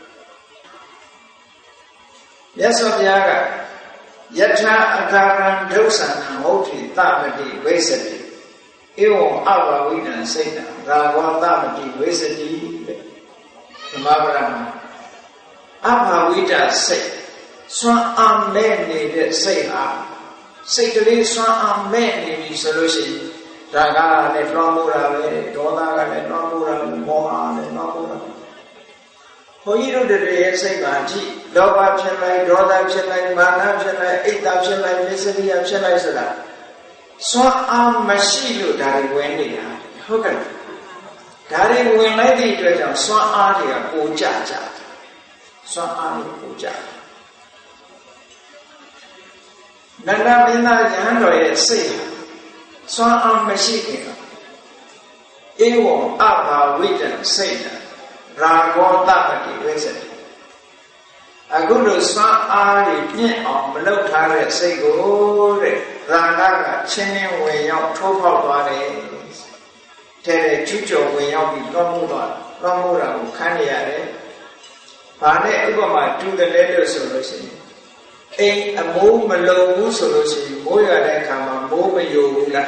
မြတ်စွာဘုရားကယထာအကာရံဒုက္ဆံဟုတ်တိတမတိဝိသတိဧဝံအဘဝိဒံစိတ်တံရာဂောတမတိဝိသတိဓမ္မပဒမှာအဘာဝိတ္တစိတ်စွမ်းအားမဲ့နေတဲ့စိတ်ဟာစိတ်ကလေးစွမ်းအားမဲ့နေပြီဆိုလို့ရှိရင်ဒါကလည်းလွှမ်းမိုးတာပဲဒေါသကလည်းလွှမ်းမိုးတာမောဟလည်းလွှမ်းမိုးတာဘုန်းကြီးတို့တွေရဲ့စိတ်ပါကြည့်လောဘဖြစ်လိုက်ဒေါသဖြစ်လိုက်မာနဖြစ်လိုက်အိတ်တဖြစ်လိုက်မစ္စရိယဖြစ်လိုက်ဆိုတာစွမ်းအားမရှိလို့ဒါတွေဝင်နေတာဟုတ်ကဲ့ဒါတွေဝင်လိုက်တဲ့အတွက်ကြောင့်စွမ်းအားတွေကပိုကျကြစွမ်းအားကိုပူကြနန္ဒမင်းသားယဟန်တော်ရဲ့စိတ်စွမ်းအားမရှိခင်ကဧဝံအဘာဝိတ္တစိတ်ရာဂောတပတိဝိသတိအခုလိုစွမ်းအားတွေပြည့်အောင်မလုပ်ထားတဲ့စိတ်ကိုတဲ့ရာဂကချင်းချင်းဝင်ရောက်ထိုးဖောက်သွားတယ်တဲ့ချွတ်ကျော်ဝင်ရောက်ပြီးလွှမ်းမိုးသွားလွှမ်းမိုးတာကိုခံရရတယ်ဘာနဲ့ဥပမာတူတယ်လဲလို့ဆိုလို့ရှိရင်အိမ်အမိုးမလုံဘူးဆိုလို့ရှိရင်မိုးရတဲ့အခါမှာမိုးမယိုဘူးလား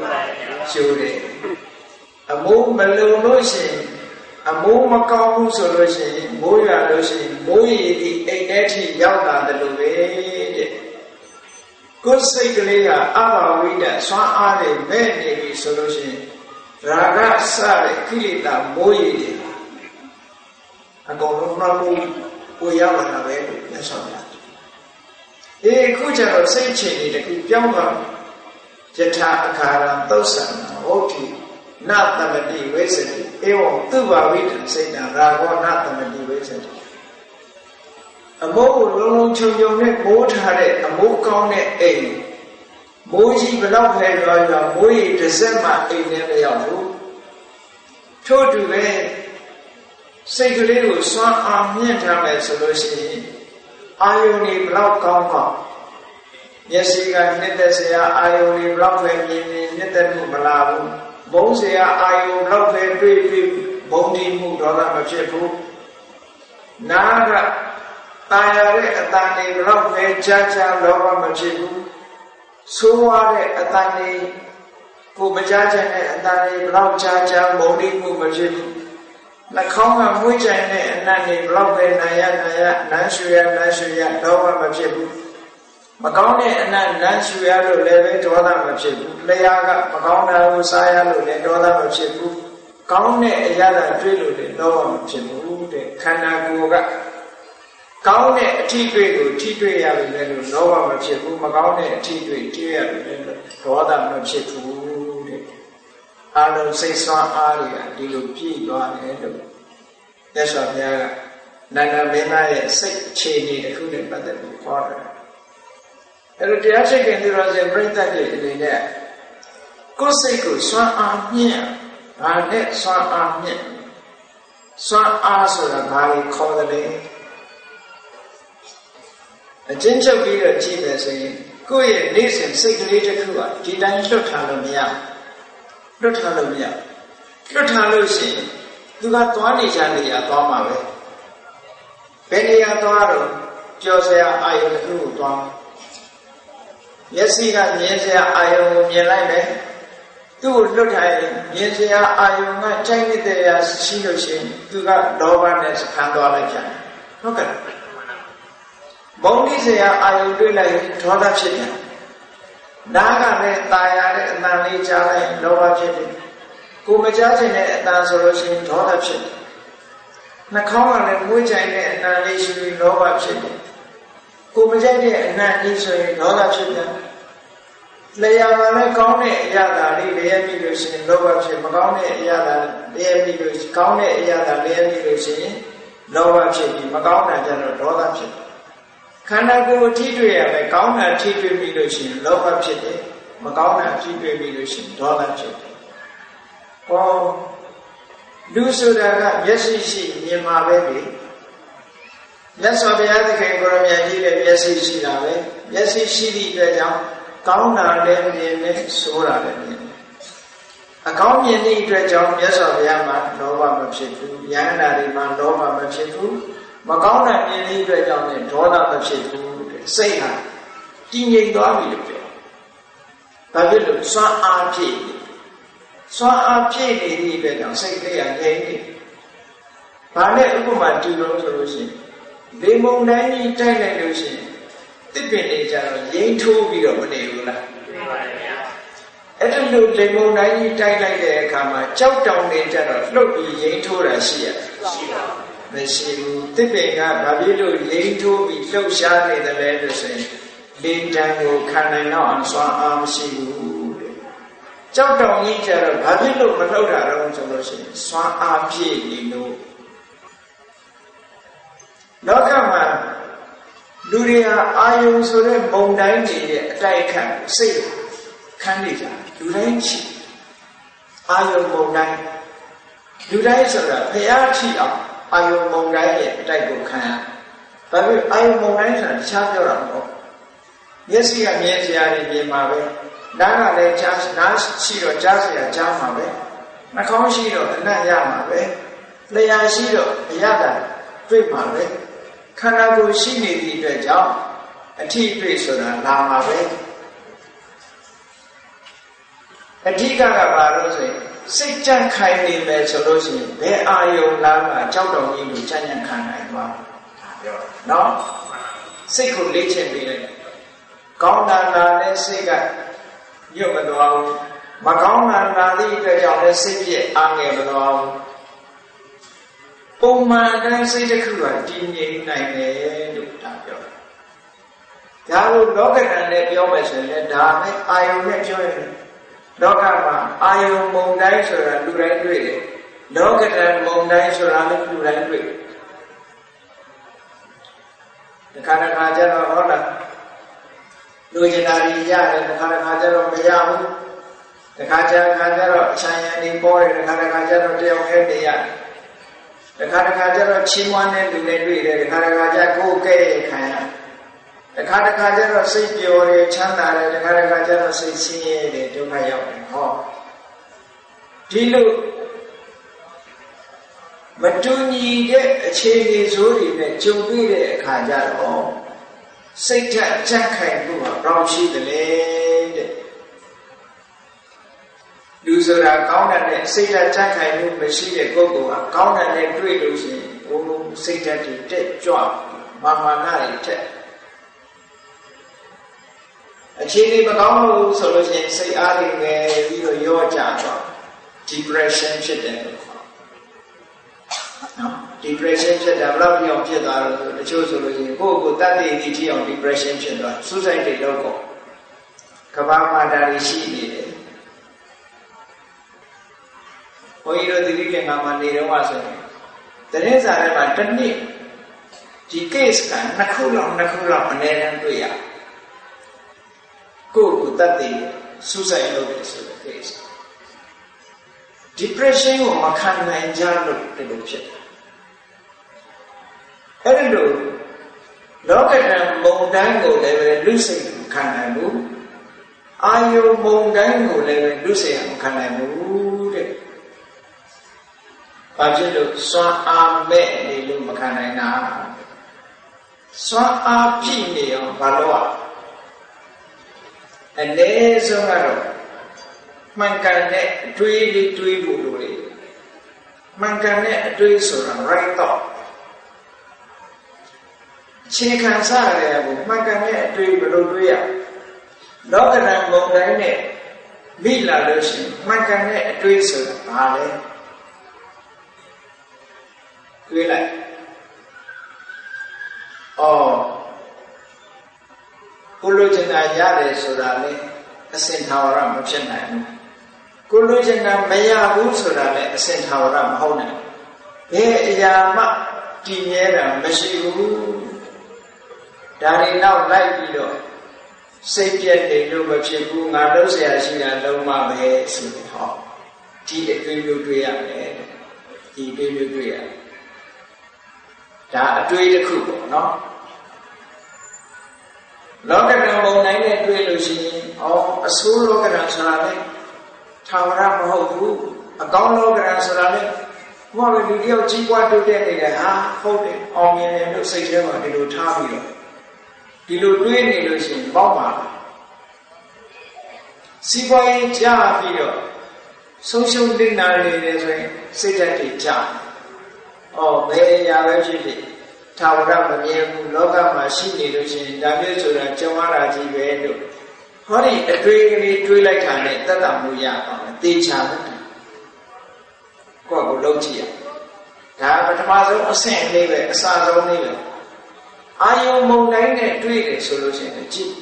ကျိုးတယ်အမိုးမလုံလို့ရှိရင်အမိုးမကောင်းဘူးဆိုလို့ရှိရင်မိုးရွာလို့ရှိရင်မိုးရေဒီအိမ်ထဲထိရောက်လာတယ်လို့ပဲတဲ့ကိုယ်စိတ်ကလေးကအဘာဝိဒစွမ်းအားတွေမဲ့နေပြီဆိုလို့ရှိရင်ရာဂစတဲ့ကိလေသာမိုးရေတွေအကုန်လုံးမှမိုးကိုရောက်လာတာပဲလို့ပြောဆောင်တာခုကျတော့စိတ်ချင်နေတခုပြောင်းသွားယထာအခါရံသုတ်ဆံဟုတ်ပြီနတမတိဝိသတိဧဝံသူဘာဝိတံစိတ်တံရာဂောနတမတိဝိသတိအမိုးကိုလုံးလုံးချုံချုံနဲ့မိုးထားတဲ့အမိုးကောင်းတဲ့အိမ်မိုးကြီးဘလောက်ပဲရွာရွာမိုးရေတစ်စက်မှအိမ်ထဲမရောက်ဘူးထို့တူပဲစိတ်ကလေးကိုစွမ်းအားမြင့်ထားမယ်ဆိုလို့ရှိရင်အာယုန်တွေဘလောက်ကောင်းကောင်းမျက်စိကနှစ်သက်စရာအာယုန်တွေဘလောက်ပဲမြင်မြင်နှစ်သက်မှုမလာဘူးဘုံစရာအာယုန်ဘလောက်ပဲတွေ့တွေ့ဘုံဒီမှုဒေါသမဖြစ်ဘူးနာကတာယာတဲ့အတန်တွေဘလောက်ပဲကြားကြားလောဘမဖြစ်ဘူးဆိုးဝါးတဲ့အတန်တွေကိုမကြားချင်တဲ့အတန်တွေဘလောက်ကြားကြားဘုံဒီမှုမဖြစ်ဘူးနှာခေါင်းကမွေးကြိုင်တဲ့အနတ်တွေဘလောက်ပဲနာရနာရနန်းရှူရနန်းရှူရဒေါသမဖြစ်ဘူးမကောင်းတဲ့အနတ်နန်းရှူရလို့လည်းပဲဒေါသမဖြစ်ဘူးလျှာကမကောင်းတာကိုစားရလို့လည်းဒေါသမဖြစ်ဘူးကောင်းတဲ့အရာတွေ့လို့လည်းဒေါသမဖြစ်ဘူးတဲ့ခန္ဓာကိုယ်ကကောင်းတဲ့အထီးတွေ့ကိုထိတွေ့ရပြီလည်းလို့ဒေါသမဖြစ်ဘူးမကောင်းတဲ့အထီးတွေ့တွေ့ရပြီလည်းလို့ဒေါသမဖြစ်ဘူးတဲ့အာလုံးစိတ်ဆွမ်းအားတွေကဒီလိုပြည့်သွားတယ်လို့မြတ်စွာဘုရားကနန္ဒမင်းသားရဲ့စိတ်အခြေအနေတစ်ခုနဲ့ပတ်သက်ပြီးခေါ်တယ်အဲ့လိုတရားရှိခင်သူတော်စင်ပြိဿတ်တွေအနေနဲ့ကိုယ်စိတ်ကိုစွမ်းအားမြင့်ဘာနဲ့စွမ်းအားမြင့်စွမ်းအားဆိုတာဘာကိုခေါ်တယ်လဲအချင်းချုပ်ပြီးတော့ကြည့်မယ်ဆိုရင်ကိုယ့်ရဲ့နေ့စဉ်စိတ်ကလေးတစ်ခုကဒီတိုင်းလွတ်ထားလို့မရလွတ်ထားလို့မရလွတ်ထားလို့ရှိရင်သူကသွားနေချနေရသွားမှာပဲဘယ်နေရာသွားတော့ကြော်စရာအာယုန်တစ်ခုကိုသွားမျက်စိကမြင်စရာအာယုန်ကိုမြင်လိုက်မယ်သူ့ကိုလွတ်ထားရင်မြင်စရာအာယုန်ကကြိုက်နေတဲ့ရာရှိလို့ရှိရင်သူကလောဘနဲ့ခံသွားလိုက်ကြတယ်ဟုတ်ကဲ့ဘုံဒီစရာအာယုန်တွေ့လိုက်ရင်ဒေါသဖြစ်တယ်နားကလည်းตายရတဲ့အတန်လေးကြားလိုက်လောဘဖြစ်တယ်ကိုမကြားချင်တဲ့အတန်ဆိုလို့ရှိရင်ဒေါသဖြစ်တယ်နှာခေါင်းကလည်းမွေးကြိုင်တဲ့အတန်လေးရှိပြီးလောဘဖြစ်တယ်ကိုမကြိုက်တဲ့အနံ့လေးဆိုရင်ဒေါသဖြစ်တယ်လျှာမှာလည်းကောင်းတဲ့အရာသာလေးလျက်ပြီးလို့ရှိရင်လောဘဖြစ်မကောင်းတဲ့အရာသာလျက်ပြီးလို့ကောင်းတဲ့အရာသာလျက်ပြီးလို့ရှိရင်လောဘဖြစ်ပြီးမကောင်းတာကျတော့ဒေါသဖြစ်တယ်ခန္ဓာကိုယ်ထိတွေ့ရမယ်ကောင်းတာထိတွေ့ပြီးလို့ရှိရင်လောဘဖြစ်တယ်မကောင်းတာထိတွေ့ပြီးလို့ရှိရင်ဒေါသဖြစ်တယ်ဟောလူဆိုတာကမျက်စိရှိမြင်မှာပဲလေမြတ်စွာဘုရားသခင်ကိုရမြတ်ကြီးရဲ့မျက်စိရှိတာပဲမျက်စိရှိသည့်အတွက်ကြောင့်ကောင်းတာလည်းမြင်တယ်ဆိုးတာလည်းမြင်တယ်အကောင်းမြင်သည့်အတွက်ကြောင့်မြတ်စွာဘုရားမှာလောဘမဖြစ်ဘူးယန္တာတွေမှာလောဘမဖြစ်ဘူးမကောင်းတဲ့မြင်သည့်အတွက်ကြောင့်လည်းဒေါသမဖြစ်ဘူးစိတ်ဟာတည်ငြိမ်သွားပြီလို့ပြောဒါဖြစ်လို့စွမ်းအားဖြည့်စွမ်းအားဖြည့်နေသည့်အတွက်ကြောင့်စိတ်လေးကငြိမ်နေဘာနဲ့ဥပမာတူလို့ဆိုလို့ရှိရင်လေမုန်တိုင်းကြီးတိုက်လိုက်လို့ရှိရင်တစ်ပင်တွေကြတော့ရိမ့်ထိုးပြီးတော့မနေဘူးလားနေပါဗျာအဲ့ဒါလို့လေမုန်တိုင်းကြီးတိုက်လိုက်တဲ့အခါမှာကြောက်တောင်တွေကြတော့လှုပ်ပြီးရိမ့်ထိုးတာရှိရရှိပါမရှိဘူးတစ်ပင်ကဘာဖြစ်လို့ရိမ့်ထိုးပြီးလှုပ်ရှားနေတယ်လဲလို့ဆိုရင်လေတံကိုခံနိုင်တော့အစွမ်းအားမရှိဘူးတဲ့ကြောက်တောင်ကြီးကြတော့ဘာဖြစ်လို့မလှုပ်တာတော့ဆိုလို့ရှိရင်စွမ်းအားပြည့်နေလို့လောကမှာလူတွေဟာအာယုံဆိုတဲ့မုံတိုင်းတွေရဲ့အတိုက်အခံစိတ်ခံနေကြလူတိုင်းရှိအာယုံမုံတိုင်းလူတိုင်းဆိုတာဖျားထိအောင်အာယုံမုံတိုင်းရဲ့အတိုက်ကိုခံရဘာဖြစ်အာယုံမုံတိုင်းဆိုတာတခြားပြောတာမဟုတ်မျက်စိကမြင်စရာတွေမြင်မှာပဲနားကလည်းကြားနားရှိတော့ကြားစရာကြားမှာပဲနှာခေါင်းရှိတော့အနံ့ရမှာပဲလျှာရှိတော့အရသာတွေ့မှာပဲခန္ဓာကိုယ်ရှိနေသည့်အတွက်ကြောင့်အထီးတွေ့ဆိုတာလာမှာပဲအဓိကကဘာလို့ဆိုရင်စိတ်ကြံ့ခိုင်နေမယ်ဆိုလို့ရှိရင်ဘယ်အာယုံလားကကြောက်တော်ကြီးကိုကြံ့ကြံ့ခံနိုင်သွားဒါပြောနော်စိတ်ကိုလေ့ကျင့်ပေးလိုက်ကောင်းတာလာတဲ့စိတ်ကညွတ်မသွားဘူးမကောင်းတာလာသည့်အတွက်ကြောင့်လည်းစိတ်ပြည့်အားငယ်မသွားဘူးပုံမှန်အတိုင်းစိတ်တစ်ခုကတည်ငြိမ်နိုင်တယ်လို့ဒါပြောတယ်ဒါကိုလောကဓာတ်နဲ့ပြောမယ်ဆိုရင်လည်းဒါနဲ့အာယုံနဲ့ပြောရင်လောကမှာအာယုံမုံတိုင်းဆိုတာလူတိုင်းတွေ့တယ်လောကဓာတ်မုံတိုင်းဆိုတာလည်းလူတိုင်းတွေ့တယ်တခါတခါကျတော့ဟုတ်လားလူကျင်တာကြီးရတယ်တခါတခါကျတော့မရဘူးတခါကျတော့အချမ်းရံနေပေါ်တယ်တခါတခါကျတော့တယောက်ခဲနေရတယ်တခါတခါကျတော့ချီးမွမ်းတဲ့လူနဲ့တွေ့တယ်တခါတခါကျကိုယ်ကဲ့ရဲ့ခံရတခါတခါကျတော့စိတ်ပျော်တယ်ချမ်းသာတယ်တခါတခါကျတော့စိတ်ဆင်းရဲတယ်ဒုက္ခရောက်တယ်ဟောဒီလိုမတူညီတဲ့အခြေအနေဆိုတွေနဲ့ကြုံတွေ့တဲ့အခါကျတော့စိတ်ဓာတ်ကြံ့ခိုင်မှုဟာဘယ်လောက်ရှိသလဲတဲ့လူဆိုတာကောင်းတဲ့စိတ်ဓာတ်ကြံ့ခိုင်မှုမရှိတဲ့ပုဂ္ဂိုလ်ကကောင်းတဲ့တွေ့လို့ရှိရင်ဘုံစိတ်ဓာတ်တွေတက်ကြွမာနတွေတက်အခြေအနေမကောင်းလို့ဆိုလို့ရှိရင်စိတ်အားတွေငယ်ပြီးတော့ရော့ကျတော့ depression ဖြစ်တယ်လို့ခေါ်နော် depression ဖြစ်တာဘယ်လောက်ပြောင်းဖြစ်သွားလို့ဆိုတချို့ဆိုလို့ရှိရင်ကိုယ့်ကိုယ်တတ်သိသိထိအောင် depression ဖြစ်သွား suicide တွေလုပ်တော့ကမ္ဘာမှာဒါတွေရှိနေတယ်ဘုန်းကြီးတို့သတိကငါမှနေတော့ဆိုရင်တရင်စာထဲမှာတစ်နှစ်ဒီ case ကနှစ်ခုလောက်အနည်းနဲ့တွေ့ရကိုယ့်ကိုယ်တတ်သိ suicide လုပ်တယ်ဆိုတဲ့ case depression ကိုမခံနိုင်ကြလို့ဒီလိုဖြစ်တယ်အဲ့ဒီလိုလောကဓာတ်မုံတိုင်းကိုလည်းပဲလူစိတ်ခံနိုင်ဘူးအာယုံမုံတိုင်းကိုလည်းပဲလူစိတ်မခံနိုင်ဘူးတဲ့ဘာဖြစ်လို့စွမ်းအားမဲ့နေလို့မခံနိုင်တာစွမ်းအားပြည့်နေအောင်ဘာလို့အနည်းဆုံးကတော့မှန်ကန်တဲ့အတွေးလေးတွေးဖို့လိုတယ်မှန်ကန်တဲ့အတွေးဆိုတာ right thought ခြေခံစားရတယ်ကိုမှန်ကန်တဲ့အတွေးဘယ်လိုတွေးရလောကဓာတ်မုံတိုင်းနဲ့မိလာလို့ရှိရင်မှန်ကန်တဲ့အတွေးဆိုတာဘာလဲတွေးလိုက်ကိုလိုချင်တာရတယ်ဆိုတာလေအစင်ထာဝရမဖြစ်နိုင်ဘူးကိုလိုချင်တာမရဘူးဆိုတာလေအစင်ထာဝရမဟုတ်နိုင်ဘယ်အရာမှတည်မြဲတာမရှိဘူးဒါတွေနောက်လိုက်ပြီးတော့စိတ်ပြည့်နေလို့မဖြစ်ဘူးငါလုံးเสียရှိတာလုံးမပဲဆိုတော့ဟောဒီအတွေ့မျိုးတွေ့ရမယ်ဒီအတွေ့မျိုးတွေ့ရဒါအတွေ့တစ်ခုပေါ့နော်လောကဓာတ်ပုံနိုင်နဲ့တွေ့လို့ရှိရင်အဆိုးလောကဓာတ်ဆိုတာလေထာဝရမဟုတ်ဘူးအကောင်းလောကဓာတ်ဆိုတာလေဘုရားလူတယောက်ကြီးပွားတိုးတက်နေတယ်ဟာဟုတ်တယ်အောင်မြင်တယ်လို့စိတ်ထဲမှာဒီလိုထားပြီးတော့ဒီလိုတွေးနေလို့ရှိရင်ပေါ့ပါစီးပွားရေးကြာပြီးတော့ဆုံးရှုံးတိတ်နာနေတယ်ဆိုရင်စိတ်ဓာတ်တွေကြာဘယ်အရာပဲဖြစ်ဖြစ်ထာဝရမမြဲဘူးလောကမှာရှိနေလို့ရှိရင်ဒါမျိုးဆိုတာကြုံရတာကြီးပဲလို့ဟောဒီအတွေ့ကလေးတွေးလိုက်တာနဲ့တတ်တာမှုရအောင်သေချာတယ်ကိုယ့်ကိုလုံးကြည့်ရဒါပထမဆုံးအဆင့်လေးပဲအစဆုံးလေးပဲအာယုံမုံတိုင်းနဲ့တွေ့တယ်ဆိုလို့ရှိရင်ကြည့်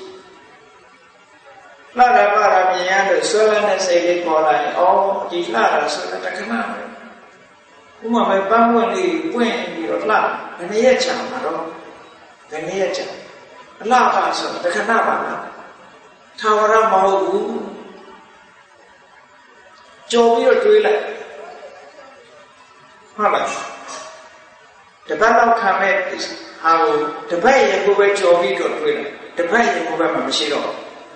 လှတာပါရမြင်ရလို့ဆွဲလန်းတဲ့စိတ်လေးပေါ်လာရင်ဒီလှတာဆိုတော့တခဏပဲဥမာပဲပန်းပွင့်လေးပွင့်ပြီးတော့လှဘယ်နည်းချာမှာတော့ဘယ်နည်းချာအလှပါဆိုတခဏပါလားထာဝရမဟုတ်ဘူးကြော်ပြီးတော့တွေးလိုက်ဟုတ်လားတပတ်လောက်ခံမဲ့ဟာကိုတပတ်ရေကိုပဲကြော်ပြီးတော့တွေးလိုက်တပတ်ရေကိုပဲမရှိတော့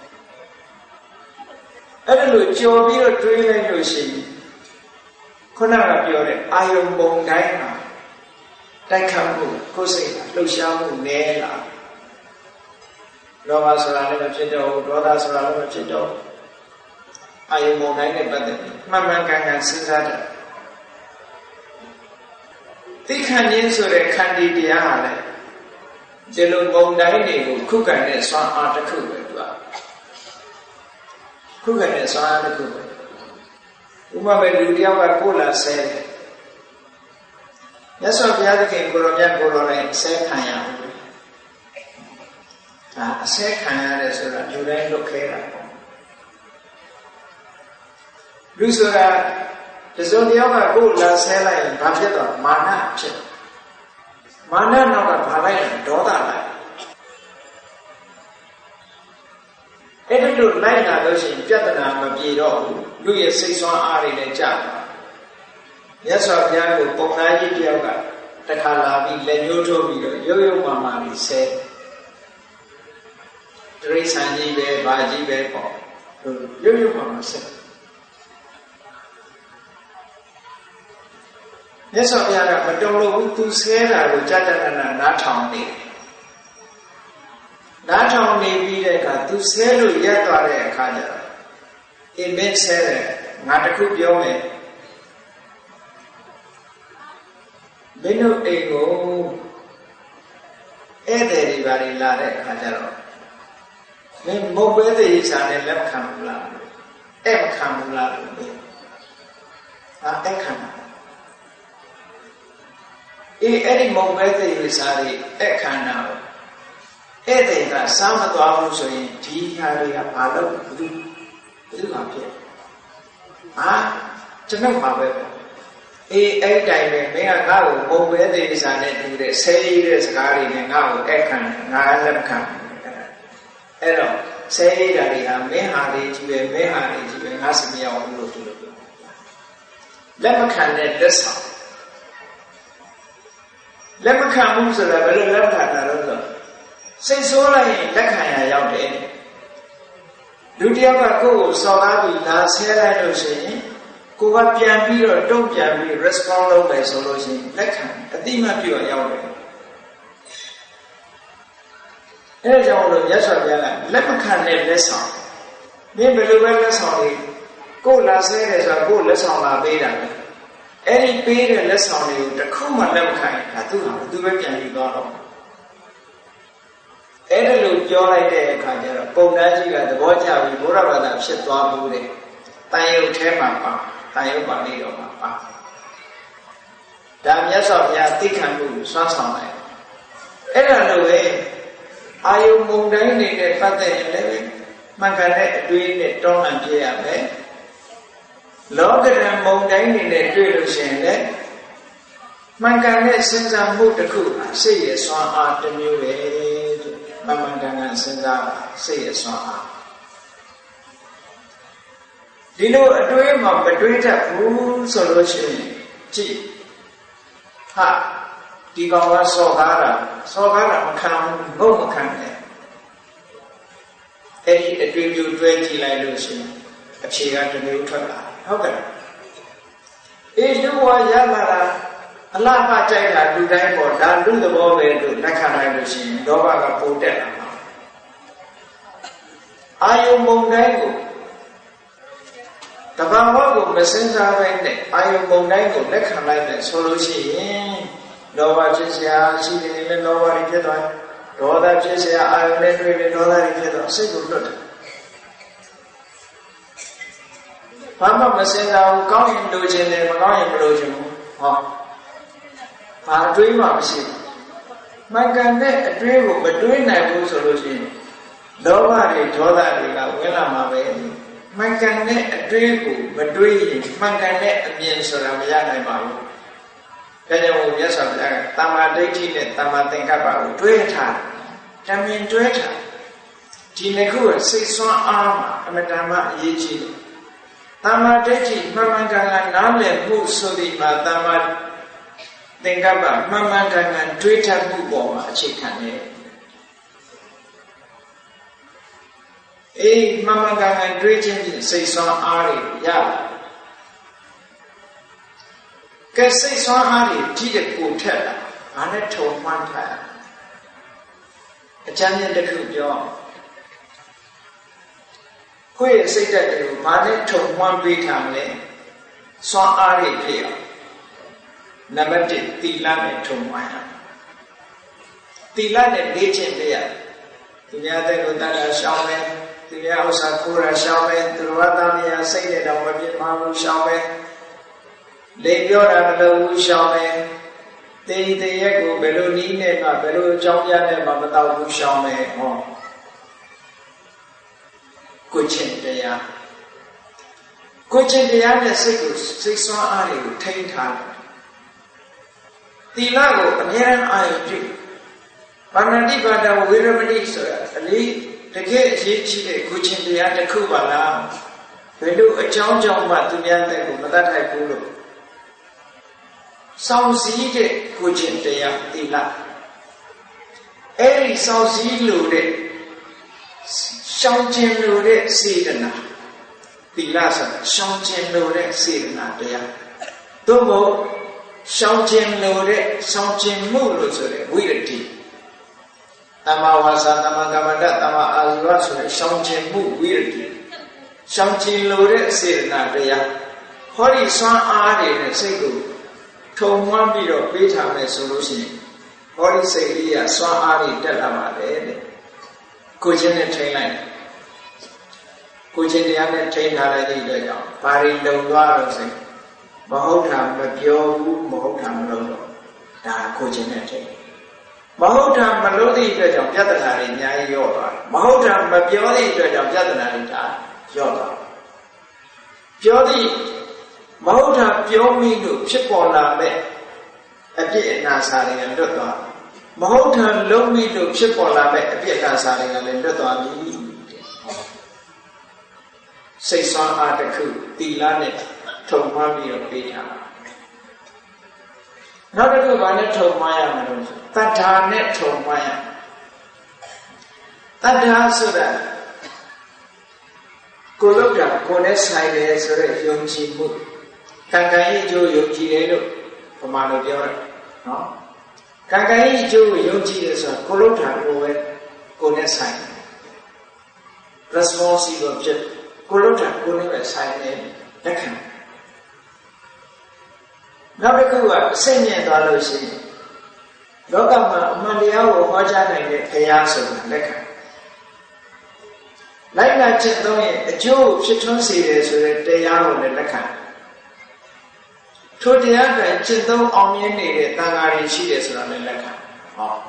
အဲ့ဒါလို့ကြော်ပြီးတော့တွေးလိုက်လို့ရှိရင်ခုနကပြောတဲ့အာယုံပုံတိုင်းမှာတိုက်ခတ်မှုကိုယ်စိတ်လှုပ်ရှားမှုနည်းလာလောဘဆိုတာလည်းမဖြစ်တော့ဘူးဒေါသဆိုတာလည်းမဖြစ်တော့အာယုံမုံတိုင်းနဲ့ပတ်သက်ပြီးမှန်မှန်ကန်ကန်စဉ်းစားတယ်သိခံခြင်းဆိုတဲ့ခန္တီတရားဟာလည်းဒီလိုမုံတိုင်းတွေကိုခုခံတဲ့စွမ်းအားတစ်ခုပဲသူကခုခံတဲ့စွမ်းအားတစ်ခုပဲဥပမာပဲလူတယောက်ကကိုယ်လာဆဲတယ်မြတ်စွာဘုရားသခင်ကိုရောမြတ်ကိုရောလည်းဆဲခံရဘူးဒါအဆဲခံရတယ်ဆိုတာလူတိုင်းလွတ်ခဲတာပေါ့လူဆိုတာတစုံတယောက်ကကိုယ်လာဆဲလိုက်ရင်ဘာဖြစ်တော့မာနဖြစ်မာနနောက်ကဘာလိုက်လဲဒေါသလိုက်အဲ့ဒီလိုလိုက်လာလို့ရှိရင်ပြဿနာမပြေတော့ဘူးလူရဲ့စိတ်ဆွမ်းအားတွေလည်းကျသွားမြတ်စွာဘုရားကိုပုံနာကြီးတယောက်ကတခါလာပြီးလက်ညှိုးထိုးပြီးတော့ရုပ်ရုပ်မာမာလေးဆဲတရိษံကြီးပဲဘာကြီးပဲပေါ့ရုပ်ရုပ်မာမာဆဲမြတ်စွာဘုရားကမတုံလို့ဘူးသူဆဲတာကိုကြာကြာနာနားထောင်နေတယ်နားထောင်နေပြီးတဲ့အခါသူဆဲလို့ရက်သွားတဲ့အခါကျတော့အင်းမင်းဆဲတယ်ငါတခုပြောမယ်မင်းတို့အိမ်ကိုဧည့်သည်တွေပါလာတဲ့အခါကျတော့မင်းမုတ်ပဲသေးစားနဲ့လက်ခံဘူးလားအဲ့မခံဘူးလားလို့အဲ့ခံတာအဲ့ဒီမုံပဲသေးစားတွေအခမ်းနာကိုဧည့်သည်ကစားမသွားဘူးဆိုရင်ဒီဟာတွေကဘာလို့ဘယ်သူမှဖြစ်ကျွန်တော်ပါပဲပေါ့အဲ့တိုင်းပဲမင်းကငါ့ကိုမုံပဲသေးစားနဲ့တူတဲ့ဆဲရည်တဲ့စကားတွေနဲ့ငါ့ကိုအခမ်းငါလက်ခံအဲ့တော့ဆဲရည်တာတွေဟာမင်းဟာတွေကြီးပဲမင်းဟာတွေကြီးပဲငါစမရောက်ဘူးလို့သူတို့ပြောလက်မခံတဲ့လက်ဆောင်လက်မခံဘူးဆိုတာဘယ်လိုလက်မခံတာလဲဆိုစိတ်ဆိုးလိုက်ရင်လက်ခံရရောက်တယ်လူတယောက်ကကိုယ့်ကိုစော်ကားပြီးလာဆဲလိုက်လို့ရှိရင်ကိုကပြန်ပြီးတော့တုံ့ပြန်ပြီး respond လုပ်မယ်ဆိုလို့ရှိရင်လက်ခံအတိမတ်ပြုတ်ရောက်တယ်အဲဒါကြောင့်လို့မြတ်စွာဘုရားကလက်မခံတဲ့လက်ဆောင်မင်းဘယ်လိုပဲလက်ဆောင်လေးကိုယ်လာဆဲတယ်ဆိုတာကိုယ်လက်ဆောင်လာပေးတာပဲအဲ့ဒီပေးတဲ့လက်ဆောင်တွေကိုတစ်ခုမှလက်မခံရင်ဒါသူပဲပြန်ပြီးသွားတော့အဲ့ဒါလို့ပြောလိုက်တဲ့အခါကျတော့ပုံသားကြီးကသဘောကျပြီးဘုရားဘာသာဖြစ်သွားမှုတဲ့တန်ရုပ်ထဲမှာပါတန်ရုပ်ပါဠိတော်မှာပါဒါမြတ်စွာဘုရားသိခံမှုစွမ်းဆောင်လိုက်အဲ့ဒါလို့ပဲအာယုံမုံတိုင်းနေတဲ့ပတ်သက်ရင်လည်းမှန်ကန်တဲ့အတွေးနဲ့တောင်းပန်ပြရမယ်လောကဓာတ်မုံတိုင်းနေနဲ့တွေ့လို့ရှိရင်လည်းမှန်ကန်တဲ့စဉ်းစားမှုတစ်ခုစိတ်ရဲ့စွမ်းအားတစ်မျိုးပဲမှန်မှန်ကန်ကန်စဉ်းစားစိတ်ရဲ့စွမ်းအားဒီလိုအတွေးမှမတွေးတတ်ဘူးဆိုလို့ရှိရင်ကြည့်ဒီကောင်ကစော်ကားတာမခံဘူးဘုံမခံနဲ့အဲ့ဒီအတွေ့အကြုံတွဲကြည့်လိုက်လို့ရှိရင်အဖြေကတစ်မျိုးထွက်လာဟုတ်ကဲ့လူဘဝရလာတာအလားမကြိုက်တာလူတိုင်းပေါ်ဒါလူသဘောပဲလို့လက်ခံလိုက်လို့ရှိရင်လောဘကပိုတက်လာမှာအာယုံမုံတိုင်းကိုတဘာဝကိုမစင်စားပဲနဲ့အာယုံမုံတိုင်းကိုလက်ခံလိုက်မယ်ဆိုလို့ရှိရင်လောဘဖြစ်เสียရှိနေလည်းလောဘတွေဖြစ်သွားဒေါသဖြစ်เสียအာယုံနဲ့တွေ့ရင်ဒေါသတွေဖြစ်သွားစိတ်ကိုလွတ်တယ်ဘာမှမစင်စားဘူးကောင်းရင်လိုချင်တယ်မကောင်းရင်မလိုချင်ဘူးဘာအတွေးမှမရှိဘူးမှန်ကန်တဲ့အတွေးကိုမတွေးနိုင်ဘူးဆိုလို့ရှိရင်လောဘတွေဒေါသတွေကဝင်လာမှာပဲမှန်ကန်တဲ့အတွေးကိုမတွေးရင်မှန်ကန်တဲ့အမြင်ဆိုတာမရနိုင်ပါဘူးဒါကြောင့်မြတ်စွာဘုရားကတမ္မာဒိဋ္ဌိနဲ့တမ္မာသင်္ကပ္ပကိုတွေးထားတမင်တွေးထားဒီနှစ်ခုကစိတ်ဆွမ်းအားမှာအမတန်မှအရေးကြီးတယ်တမ္မာဒိဋ္ဌိမှန်မှန်ကန်ကန်နားလည်မှုဆိုပြီးမှတမ္မာသင်္ကပ္ပမှန်မှန်ကန်ကန်တွေးထားမှုပေါ်မှာအခြေခံတယ်မှန်မှန်ကန်ကန်တွေးခြင်းဖြင့်စိတ်ဆွမ်းအားတွေရလာကဲစိတ်ဆွမ်းအားတွေကြီးတဲ့ကိုထက်လာဘာနဲ့ထုံမှန်းထားအကျဉ်းချုပ်တစ်ခုပြောကိုယ့်ရဲ့စိတ်ဓာတ်တွေကိုဘာနဲ့ထုံမှန်းပေးထားမလဲစွမ်းအားတွေဖြစ်အောင်နံပါတ်1သီလနဲ့ထုံမှန်းရသီလနဲ့လေ့ကျင့်ပေးရသူများတဲ့ကိုတတ်တာရှောင်းမယ်သူများဥစ္စာကိုယ်ရာရှောင်းမယ်သူတော်ဘာသာများစိတ်နဲ့တော့မပြစ်မှာဘူးရှောင်းမယ်လေပြောတာမလုပ်ဘူးရှောင်းမယ်တေးတေးရက်ကိုဘယ်လိုနည်းနဲ့မှဘယ်လိုအကြောင်းပြနဲ့မှမတော့ဘူးရှောင်းမယ်ဟောကိုချင်းတရားနဲ့စိတ်ကိုစိတ်ဆွမ်းအားတွေကိုထိန်းထားတယ်သီလကိုအမြဲတမ်းအာရုံပြုပါဏာတိပါဒဝေရမဏိဆိုတာအလေးတကယ်အရေးကြီးတဲ့ကိုချင်းတရားတစ်ခုပါလားဘယ်လိုအကြောင်းကြောင့်မှသူများတဲ့ကိုမတတ်ထိုက်ဘူးလို့စောင့်စည်းတဲ့ကိုချင်းတရားသီလအဲ့ဒီစောင့်စည်းလို့တဲ့ရှောင်ကျင်လို့တဲ့စေတနာသီလဆိုတာရှောင်ကျင်လို့တဲ့စေတနာတရားသို့မဟုတ်ရှောင်ကျင်လို့တဲ့ရှောင်ကျင်မှုလို့ဆိုတဲ့ဝိရတိတမ္မာဝါစာတမ္မာကမ္မန္တတမ္မာအာဇီဝဆိုတဲ့ရှောင်ကျင်မှုဝိရတိရှောင်ကျင်လို့တဲ့စေတနာတရားဟောဒီစွမ်းအားတွေနဲ့စိတ်ကိုထုံမှန်းပြီးတော့ပေးထားမယ်ဆိုလို့ရှိရင်ဟောဒီစိတ်လေးကစွမ်းအားတွေတက်လာပါလေတဲ့ကိုချင်းနဲ့ထိန်းလိုက်ကိုချင်းတရားနဲ့ထိန်းထားလိုက်တဲ့အတွက်ကြောင့်ဘာတွေလုံသွားတော့စိတ်မဟုတ်တာမပြောဘူးမဟုတ်တာမလုပ်တော့ဒါကိုချင်းနဲ့ထိန်းမဟုတ်တာမလုပ်တဲ့အတွက်ကြောင့်ပြဿနာတွေအများကြီးရော့သွားတယ်မဟုတ်တာမပြောတဲ့အတွက်ကြောင့်ပြဿနာတွေဒါရော့သွားပြောသည့်မဟုတ်တာပြောမိလို့ဖြစ်ပေါ်လာမဲ့အပြစ်အနာစာတွေကလွတ်သွားမဟုတ်တာလုံးမိလို့ဖြစ်ပေါ်လာမဲ့အပြစ်အနာစာတွေကလည်းလွတ်သွားပြီစိတ်ဆွမ်းအားတစ်ခုသီလနဲ့ထုံမှန်းပြီးတော့ပေးထားတာနောက်တစ်ခုကလည်းထုံမှန်းရမယ်လို့တတ္ထာနဲ့ထုံမှန်းရတတ္ထာဆိုတာကိုလောက်တာကိုနဲ့ဆိုင်တယ်ဆိုတဲ့ယုံကြည်မှုကံကံရဲ့အကျိုးယုံကြည်တယ်လို့ပမာလို့ပြောတယ်နော်ကံကံရဲ့အကျိုးကိုယုံကြည်တယ်ဆိုတာကိုလောက်တာကိုပဲကိုနဲ့ဆိုင် responsible ဖြစ်ကိုလောက်တာကိုနဲ့ပဲဆိုင်တယ်လက်ခံနောက်တစ်ခုကအစိမ့်မြင့်သွားလို့ရှိရင်လောကမှာအမှန်တရားကိုဟောကြားနိုင်တဲ့ဘုရားဆိုတာလက်ခံလိုက်နာကျင့်သုံးရင်အကျိုးဖြစ်ထွန်းစေတယ်ဆိုတဲ့တရားကိုလည်းလက်ခံထိုတရားတွေကျင့်သုံးအောင်မြင်နေတဲ့သံဃာတွေရှိတယ်ဆိုတာလည်းလက်ခံဟော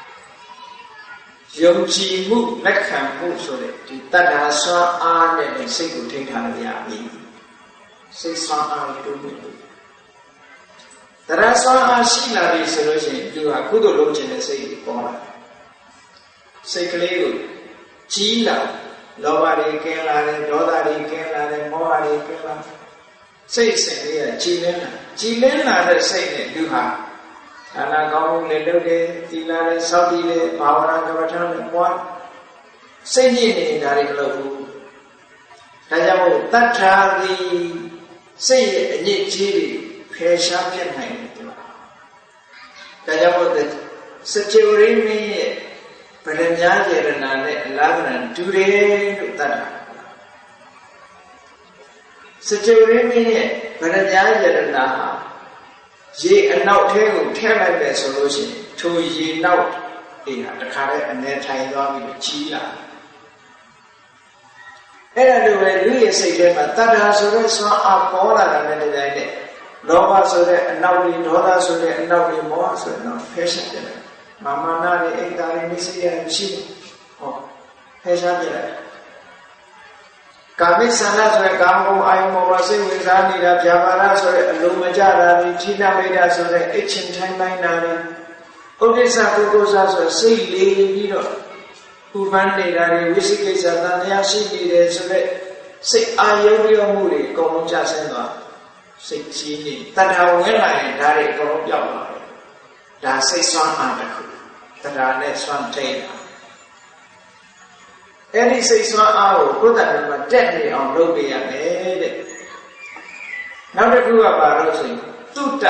ယုံကြည်မှုလက်ခံမှုဆိုတဲ့ဒီတတ္ထာစွမ်းအားနဲ့စိတ်ကိုထိန်းထားရပြီစိတ်စွမ်းအားကိုတိုးမြှင့်လို့တတ္ထာစွမ်းအားရှိလာပြီဆိုလို့ရှိရင်သူကကုသိုလ်လုပ်ခြင်းနဲ့စိတ်ကိုပေါ်လာစိတ်ကလေးကိုကြီးလာလောဘတွေကင်းလာတယ်ဒေါသတွေကင်းလာတယ်မောဟတွေကင်းလာစိတ်စဉ်လေးကကြည်လင်းလာတဲ့စိတ်နဲ့သူဟာဒါနကောင်းမှုလည်းလုပ်တယ်သီလလည်းစောင့်တည်တယ်ဘာဝနာကမ္မထာလည်းပွားစိတ်ညစ်နေတာတွေမလုပ်ဘူးဒါကြောင့်မို့တတ္ထာသည်စိတ်ရဲ့အညစ်အကြေးတွေဖယ်ရှားပြတ်နိုင်တယ်ဒါကြောင့်မို့စကြဝဠာမင်းရဲ့ဗရမ ्या ကျေရနာနဲ့အလားတူတူတယ်လို့တတ်တာစကြဝဠာမင်းရဲ့ဗရမ ्या ကျေရနာဟာရေအနောက်ထဲကိုထည့်လိုက်တယ်ဆိုလို့ရှိရင်ထိုရေနောက်အေးဟာတခါတည်းအနေထိုင်သွားပြီးကြီးလာအဲ့ဒါလိုပဲလူရဲ့စိတ်ထဲမှာတတ္ထာဆိုတဲ့စွမ်းအားပေါ်လာတာနဲ့တည်းနဲ့လောဘဆိုတဲ့အနောက်တွေဒေါသဆိုတဲ့အနောက်တွေမောဟဆိုတဲ့နောက်ဖယ်ရှားပြတယ်မာမနာတွေအိတ်တာတွေမိစေရရှိဟောဖယ်ရှားပြတယ်ကာမိဆန္ဒဆိုတဲ့ကာမဂုဏ်အာယုံပေါ်မှာစိတ်ဝင်စားနေတာဗျာပါဒဆိုတဲ့အလုံးမကြတာတွေဌိနမိတ်တာဆိုတဲ့အိတ်ချင်ထိုင်းတိုင်းတာတွေဥဒိစ္စပုဂ္ဂိုလ်ဆိုတဲ့စိတ်လေးပြီးတော့ဥပန်းနေတာတွေဝိသိကိစ္စတန်တရားရှိနေတယ်ဆိုတဲ့စိတ်အာယုံရောမှုတွေအကုန်လုံးကျဆင်းသွားစိတ်ကြီးနေတဏှာဝင်လာရင်ဒါတွေအကုန်လုံးပြောက်သွားတယ်ဒါစိတ်ဆွမ်းအားတစ်ခုတဏှာနဲ့ဆွမ်းထိန်တာအဲ့ဒီစိတ်ဆွမ်းအားကိုကိုယ်တိုင်မှာတက်နေအောင်လုပ်ပေးရမယ်တဲ့နောက်တစ်ခုကဘာလို့ဆိုရင်တုတ္တ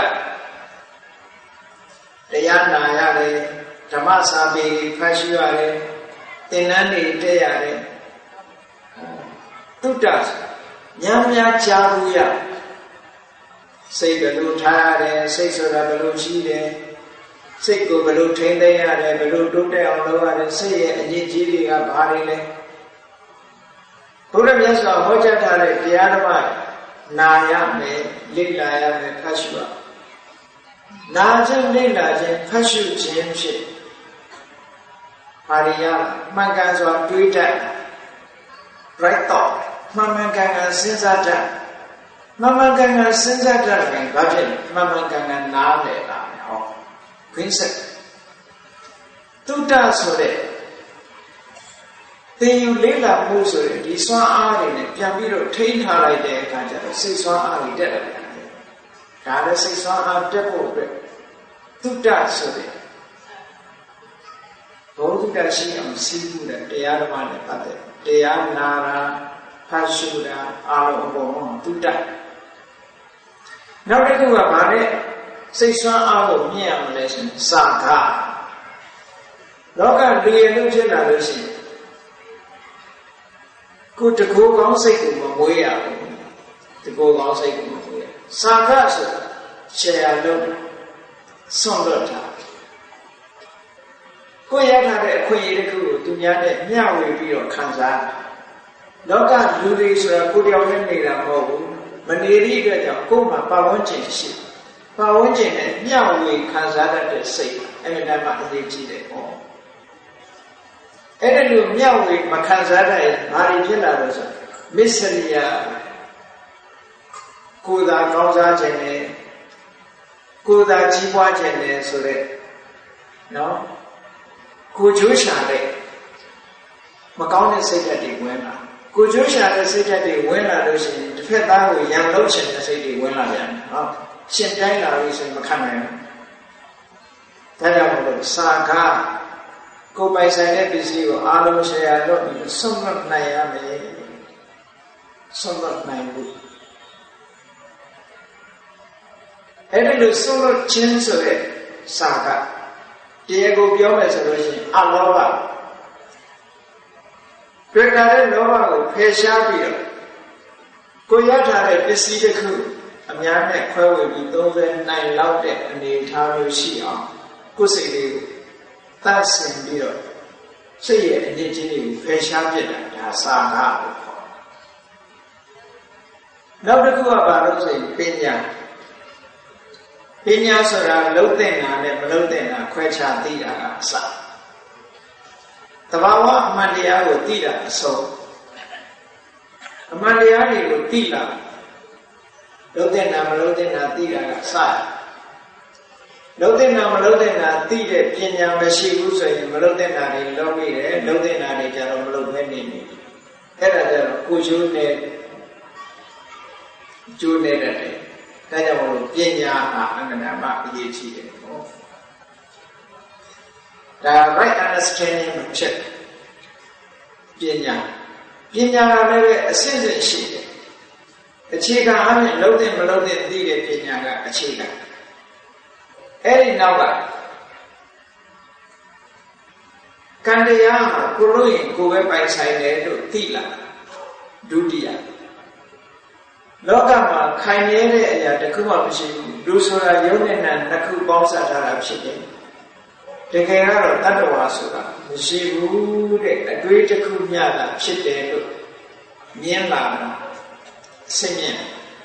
တရားနာရတယ်ဓမ္မစာပေဖတ်ရှုရတယ်သင်္นานတွေတက်ရတယ်တတုတ္တများများကြားဘူးရစိတ်ဘယ်လိုထားရတယ်စိတ်ဆိုတာဘယ်လိုရှိတယ်စိတ်ကိုဘယ်လိုထိန်းသိမ်းရတယ်ဘယ်လိုတိုးတက်အောင်လုပ်ရတယ်စိတ်ရဲ့အရေးကြီးတွေကဘာတွေလဲဘုရားမြတ်စွာဟောကြားထားတဲ့တရားဓမ္မနာရမယ်လေ့လာရမယ်ဖတ်ရှုရနာခြင်းလေ့လာခြင်းဖတ်ရှုခြင်းဖြင့်ပါရိယမှန်ကန်စွာတွေးတတ် right thought မှန်မှန်ကန်ကန်စဉ်းစားတတ်မှန်မှန်ကန်ကန်စဉ်းစားတတ်ရင်ဘာဖြစ်လဲမှန်မှန်ကန်ကန်နားလည်လာမယ်ဟောခွင်းဆက်တုတ္တဆိုတဲ့သင်ယူလေးလာမှုဆိုတဲ့ဒီစွမ်းအားတွေနဲ့ပြန်ပြီးတော့ထိန်းထားလိုက်တဲ့အခါကျတော့စိတ်စွမ်းအားတွေတက်လာတယ်ဒါလည်းစိတ်စွမ်းအားတက်ဖို့အတွက်တုတ္တဆိုတဲ့ဘောဓိတရှိအောင်စီးမှုတဲ့တရားဓမ္မနဲ့ပတ်သက်တရားနာတာဖတ်ရှုတာအားလုံးအပေါ်မှာတုတ္တနောက်တစ်ခုကဗာနဲ့စိတ်ဆွမ်းအားကိုမြင့်ရမလဲဆိုရင်စာခလောကလူရည်လို့ဖြစ်လာလို့ရှိရင်ကိုတကူကောင်းစိတ်ကိုမမွေးရဘူးတကူကောင်းစိတ်ကိုမမွေးရစာခဆိုတာရှယ်ယာလုပ်ဆွန့်လွတ်တာကိုရထားတဲ့အခွင့်အရေးတစ်ခုကိုသူများနဲ့မျှဝေပြီးတော့ခံစားလောကလူတွေဆိုတာကိုတယောက်နဲ့နေတာမဟုတ်ဘူးမနေသည့်အတွက်ကြောင့်ကိုယ်မှာပတ်ဝန်းကျင်ရှိပတ်ဝန်းကျင်နဲ့မျှဝေခံစားတတ်တဲ့စိတ်အဲ့ဒါမှအရေးကြီးတယ်ပေါ့အဲ့ဒါလိုမျှဝေမခံစားတတ်ရင်ဘာတွေဖြစ်လာလို့ဆိုမစ္စရိယကိုယ်သာကောင်းစားခြင်းနဲ့ကိုယ်သာကြီးပွားခြင်းနဲ့ဆိုတဲ့နော်ကိုကျိုးရှာတဲ့မကောင်းတဲ့စိတ်ဓာတ်တွေဝင်လာကိုကျိုးရှာတဲ့စိတ်ဓာတ်တွေဝင်လာလို့ရှိရင်တစ်ဖက်သားကိုရံလို့ချင်တဲ့စိတ်တွေဝင်လာပြန်တယ်နော်ရှင်တိုင်းလာလို့ဆိုရင်မခံနိုင်ဘူးဒါကြောင့်မလို့စာကားကိုပိုင်ဆိုင်တဲ့ပစ္စည်းကိုအားလုံးရှယ်ယာလုပ်ပြီးဆုံးမနိုင်ရမယ်ဆုံးမနိုင်ဘူးအဲ့ဒီလိုဆုံးလို့ချင်းဆိုတဲ့စာကားတရားကိုပြောမယ်ဆိုလို့ရှိရင်အလောဘတွေ့လာတဲ့လောဘကိုဖယ်ရှားပြီးတော့ကိုရထားတဲ့ပစ္စည်းတစ်ခုအများနဲ့ခွဲဝေပြီးသုံးစွဲနိုင်လောက်တဲ့အနေအထားမျိုးရှိအောင်ကိုယ်စိတ်လေးကိုသတ်ဆင်ပြီးတော့စိတ်ရဲ့အငြင်းချင်းတွေကိုဖယ်ရှားပြစ်တာဒါစာကားလို့ခေါ်နောက်တစ်ခုကဘာလို့ဆိုရင်ပညာပညာဆိုတာလုံးသိတာနဲ့မလုံးသိတာခွဲခြားသိတာကအစသဘာဝအမှန်တရားကိုသိတာအဆုံးအမှန်တရားတွေကိုသိလာလုံးသိတာမလုံးသိတာသိတာကအစလုံးသိတာမလုံးသိတာသိတဲ့ပညာမရှိဘူးဆိုရင်မလုံးသိတာတွေလုံးပြီးတယ်လုံးသိတာတွေကြတော့မလုံးဘဲနေနေအဲ့ဒါကြတော့ကိုကျိုးနဲ့ကျိုးနဲ့တဲ့ဒါကြောင့်မို့ပညာဟာအန္တရာယ်မှာအရေးကြီးတယ်ပေါ့ဒါ right understanding ဖြစ်ပညာကလည်းအစစ်စစ်ရှိတယ်အခြေခံအပြင်လုံးတဲ့မလုံးတဲ့သိတဲ့ပညာကအခြေခံအဲ့ဒီနောက်ကကံတရားဟာကိုလို့ရင်ကိုပဲပိုင်ဆိုင်တယ်လို့သိလာဒုတိယလောကမှာခိုင်နေတဲ့အရာတစ်ခုမှမရှိဘူးလူဆိုတာယုံနဲ့နာနှစ်ခုပေါင်းစပ်ထားတာဖြစ်တယ်တကယ်ကတော့တတ္တဝါဆိုတာမရှိဘူးတဲ့အတွေးတစ်ခုမျှတာဖြစ်တယ်လို့မြင်လာတာအစစ်မြင်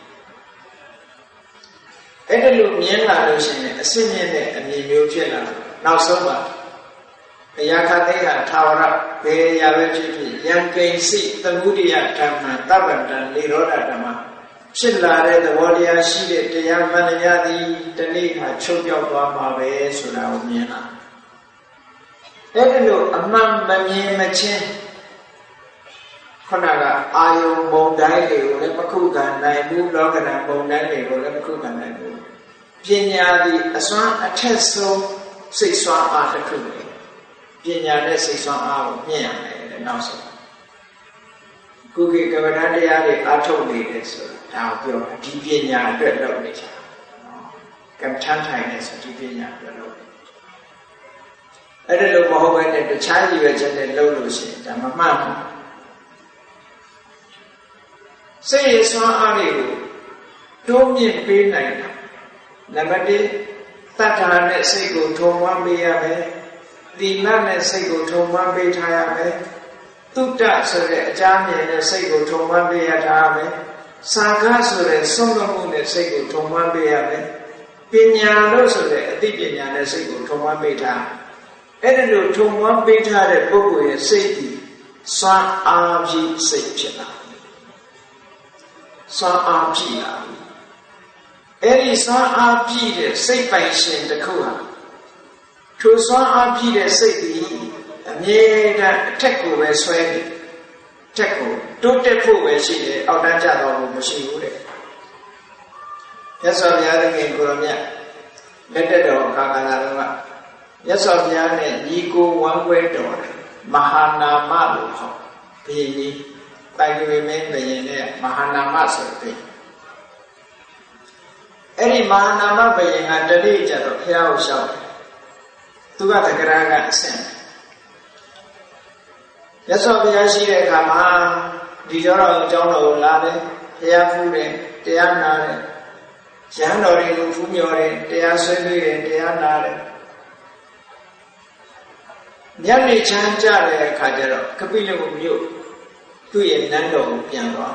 အဲ့ဒါလို့မြင်လာလို့ရှိရင်အစစ်မြင်တဲ့အမြင်မျိုးဖြစ်လာတယ်နောက်ဆုံးပါအရာခတိဟာသာဝရဘယ်အရာပဲဖြစ်ဖြစ်ယံကိဉ္စိသမုဒိယဓမ္မတပ္ပတံနိရောဓဓမ္မဖြစ်လာတဲ့သဘောတရားရှိတဲ့တရားမှန်တရားသည်တနေ့ခါချုပ်ပြောက်သွားမှာပဲဆိုတာကိုမြင်လာအဲ့ဒီလိုအမှန်မမြင်မချင်းခဏကအာယုံဘုံတိုင်းတွေကိုလည်းမခုခံနိုင်ဘူးလောကဓာတ်ဘုံတိုင်းတွေကိုလည်းမခုခံနိုင်ဘူးပညာသည်အစွမ်းအထက်ဆုံးစိတ်စွမ်းအားတစ်ခုပဲပညာနဲ့စိတ်စွမ်းအားကိုမြင်ရမယ်တဲ့နောက်ဆုံးကုကိကမ္မဋ္ဌာန်းတရားတွေအားထုတ်နေတယ်ဆိုတာဒါကိုပြောတာဒီပညာအတွက်လုပ်နေကြတာကမ္မဋ္ဌာန်းထိုင်နေဆိုဒီပညာအတွက်လုပ်အဲ့ဒါလို့မဟုတ်ဘဲနဲ့တခြားရည်ရွယ်ချက်နဲ့လုပ်လို့ရှိရင်ဒါမမှန်ဘူးစိတ်ရဲ့စွမ်းအားတွေကိုတိုးမြင့်ပေးနိုင်တာနံပါတ်1တတ္ထာနဲ့စိတ်ကိုထုံမွမ်းပေးရမယ်သီလနဲ့စိတ်ကိုထုံမွမ်းပေးထားရမယ်တုတ္တဆိုတဲ့အကြမြင်နဲ့စိတ်ကိုထုံမွမ်းပေးရထားရမယ်စာကဆိုတဲ့ဆုံးမမှုနဲ့စိတ်ကိုထုံမွမ်းပေးရမယ်ပညာလို့ဆိုတဲ့အသိပညာနဲ့စိတ်ကိုထုံမွမ်းပေးထားအဲ့ဒါလို့ထုံမွမ်းပေးထားတဲ့ပုဂ္ဂိုလ်ရဲ့စိတ်ဒီစွမ်းအားကြီးစိတ်ဖြစ်လာစွမ်းအားကြီးလာအဲ့ဒီစွမ်းအားကြီးတဲ့စိတ်ပိုင်ရှင်တစ်ခုဟာထိုစွမ်းအားကြီးတဲ့စိတ်ဒီအမြဲတမ်းအထက်ကိုပဲဆွဲနေထက်ကိုတိုးတက်ဖို့ပဲရှိတယ်အောက်တန်းကျတော့ဘူးမရှိဘူးတဲ့မြတ်စွာဘုရားသခင်ကိုရောမြတ်လက်တက်တော်အခါကလာတော့မြတ်စွာဘုရားနဲ့ညီကိုဝမ်းကွဲတော်တယ်မဟာနာမလို့ဟောဘုရင်ကြီးတိုင်ရွေမင်းဘုရင်နဲ့မဟာနာမဆိုတဲ့အဲ့ဒီမဟာနာမဘုရင်ကတတိကျတော့ဘုရားကိုရှောက်တယ်သူကတက္ကရာကအဆင့်မြတ်စွာဘုရားရှိတဲ့အခါမှာဒီကြောတော်အကြောင်းတော်ကိုလာတယ်ဘုရားဖူးတယ်တရားနာတယ်ရဟန်းတော်တွေကိုဖူးမြော်တယ်တရားဆွေးနွေးတယ်တရားနာတယ်ညနေချမ်းကြတဲ့အခါကျတော့ကပိလဝမြို့သူ့ရဲ့နန်းတော်ကိုပြန်သွား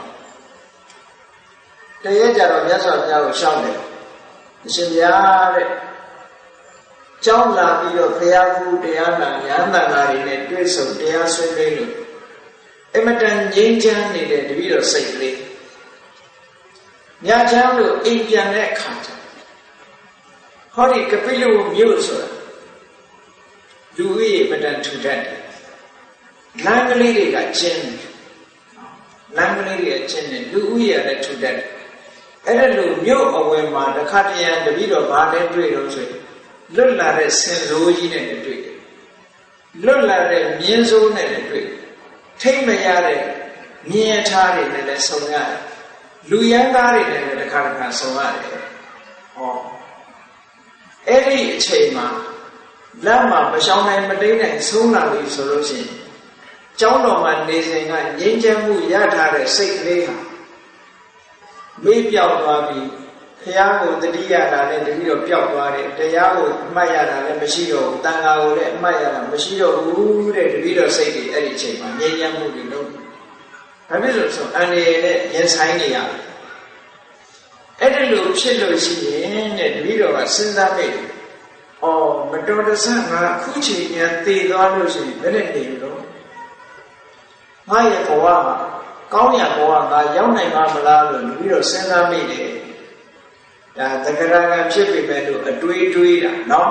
တရက်ကြတော့မြတ်စွာဘုရားကိုရှောက်တယ်အရှင်ဘုရားတဲ့ကျောင်းလာပြီးတော့ဘုရားဖူးတရားနာရဟန်းတန်ဃာတွေနဲ့တွေ့ဆုံတရားဆွေးနွေးလို့အမတန်ငြိမ်းချမ်းနေတဲ့တပည့်တော်စိတ်ကလေးညချမ်းလို့အိမ်ပြန်တဲ့အခါကျဟောဒီကပိလဝမြို့ဆိုတာလူကြီးအမတန်ထူထပ်တယ်လမ်းကလေးတွေကကျင်းတယ်လမ်းကလေးတွေကကျင်းတယ်လူဦးရေလည်းထူထပ်တယ်အဲ့ဒါလို့မြို့အဝင်မှာတစ်ခါတရံတပည့်တော်ဘာလဲတွေ့တော့ဆိုလွတ်လာတဲ့ဆင်စိုးကြီးနဲ့တွေ့တယ်လွတ်လာတဲ့မြင်းစိုးနဲ့တွေ့တယ်ထိတ်မရတဲ့မြင်းထားတွေနဲ့လည်းဆုံရတယ်လူရန်သားတွေနဲ့လည်းတစ်ခါတစ်ခါဆုံရတယ်ဟောအဲ့ဒီအချိန်မှာလမ်းမှာမရှောင်နိုင်မတိမ်နိုင်ဆုံးလာပြီဆိုလို့ရှိရင်ကျောင်းတော်မှာနေစဉ်ကငြိမ်းချမ်းမှုရထားတဲ့စိတ်ကလေးဟာမေ့ပြောက်သွားပြီးဘုရားကိုတတိယတာနဲ့တတိတော့ပျောက်သွားတယ်တရားကိုအမှတ်ရတာလည်းမရှိတော့ဘူးတန်ခါကိုလည်းအမှတ်ရတာမရှိတော့ဘူးတဲ့တတိတော့စိတ်တွေအဲ့ဒီအချိန်မှာငြိမ်းချမ်းမှုတွေလုံးဒါဖြစ်လို့ဆိုအန္တရာယ်နဲ့ရင်ဆိုင်နေရတယ်အဲ့ဒီလိုဖြစ်လို့ရှိရင်တဲ့တတိတော့ကစဉ်းစားမိတယ်အော်မတော်တဆငါအခုချိန်ညာတည်သွားလို့ရှိရင်ဘယ်နဲ့နေလို့ငါရဲ့ဘဝမှာကောင်းရာဘဝငါရောက်နိုင်မှာမလားလို့တတိတော့စဉ်းစားမိတယ်ဒါတက္ကရာကဖြစ်ပေမဲ့လို့အတွေးတွေးတာနော်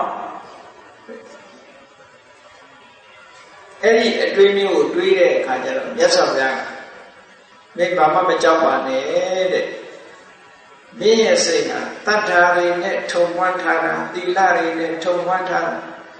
အဲ့ဒီအတွေးမျိုးကိုတွေးတဲ့အခါကျတော့မြတ်စွာဘုရားကမင်းဘာမှမကြောက်ပါနဲ့တဲ့မင်းရဲ့စိတ်ကတတ္ထာတွေနဲ့ထုံမွမ်းထားတာသီလတွေနဲ့ထုံမွမ်းထားတာ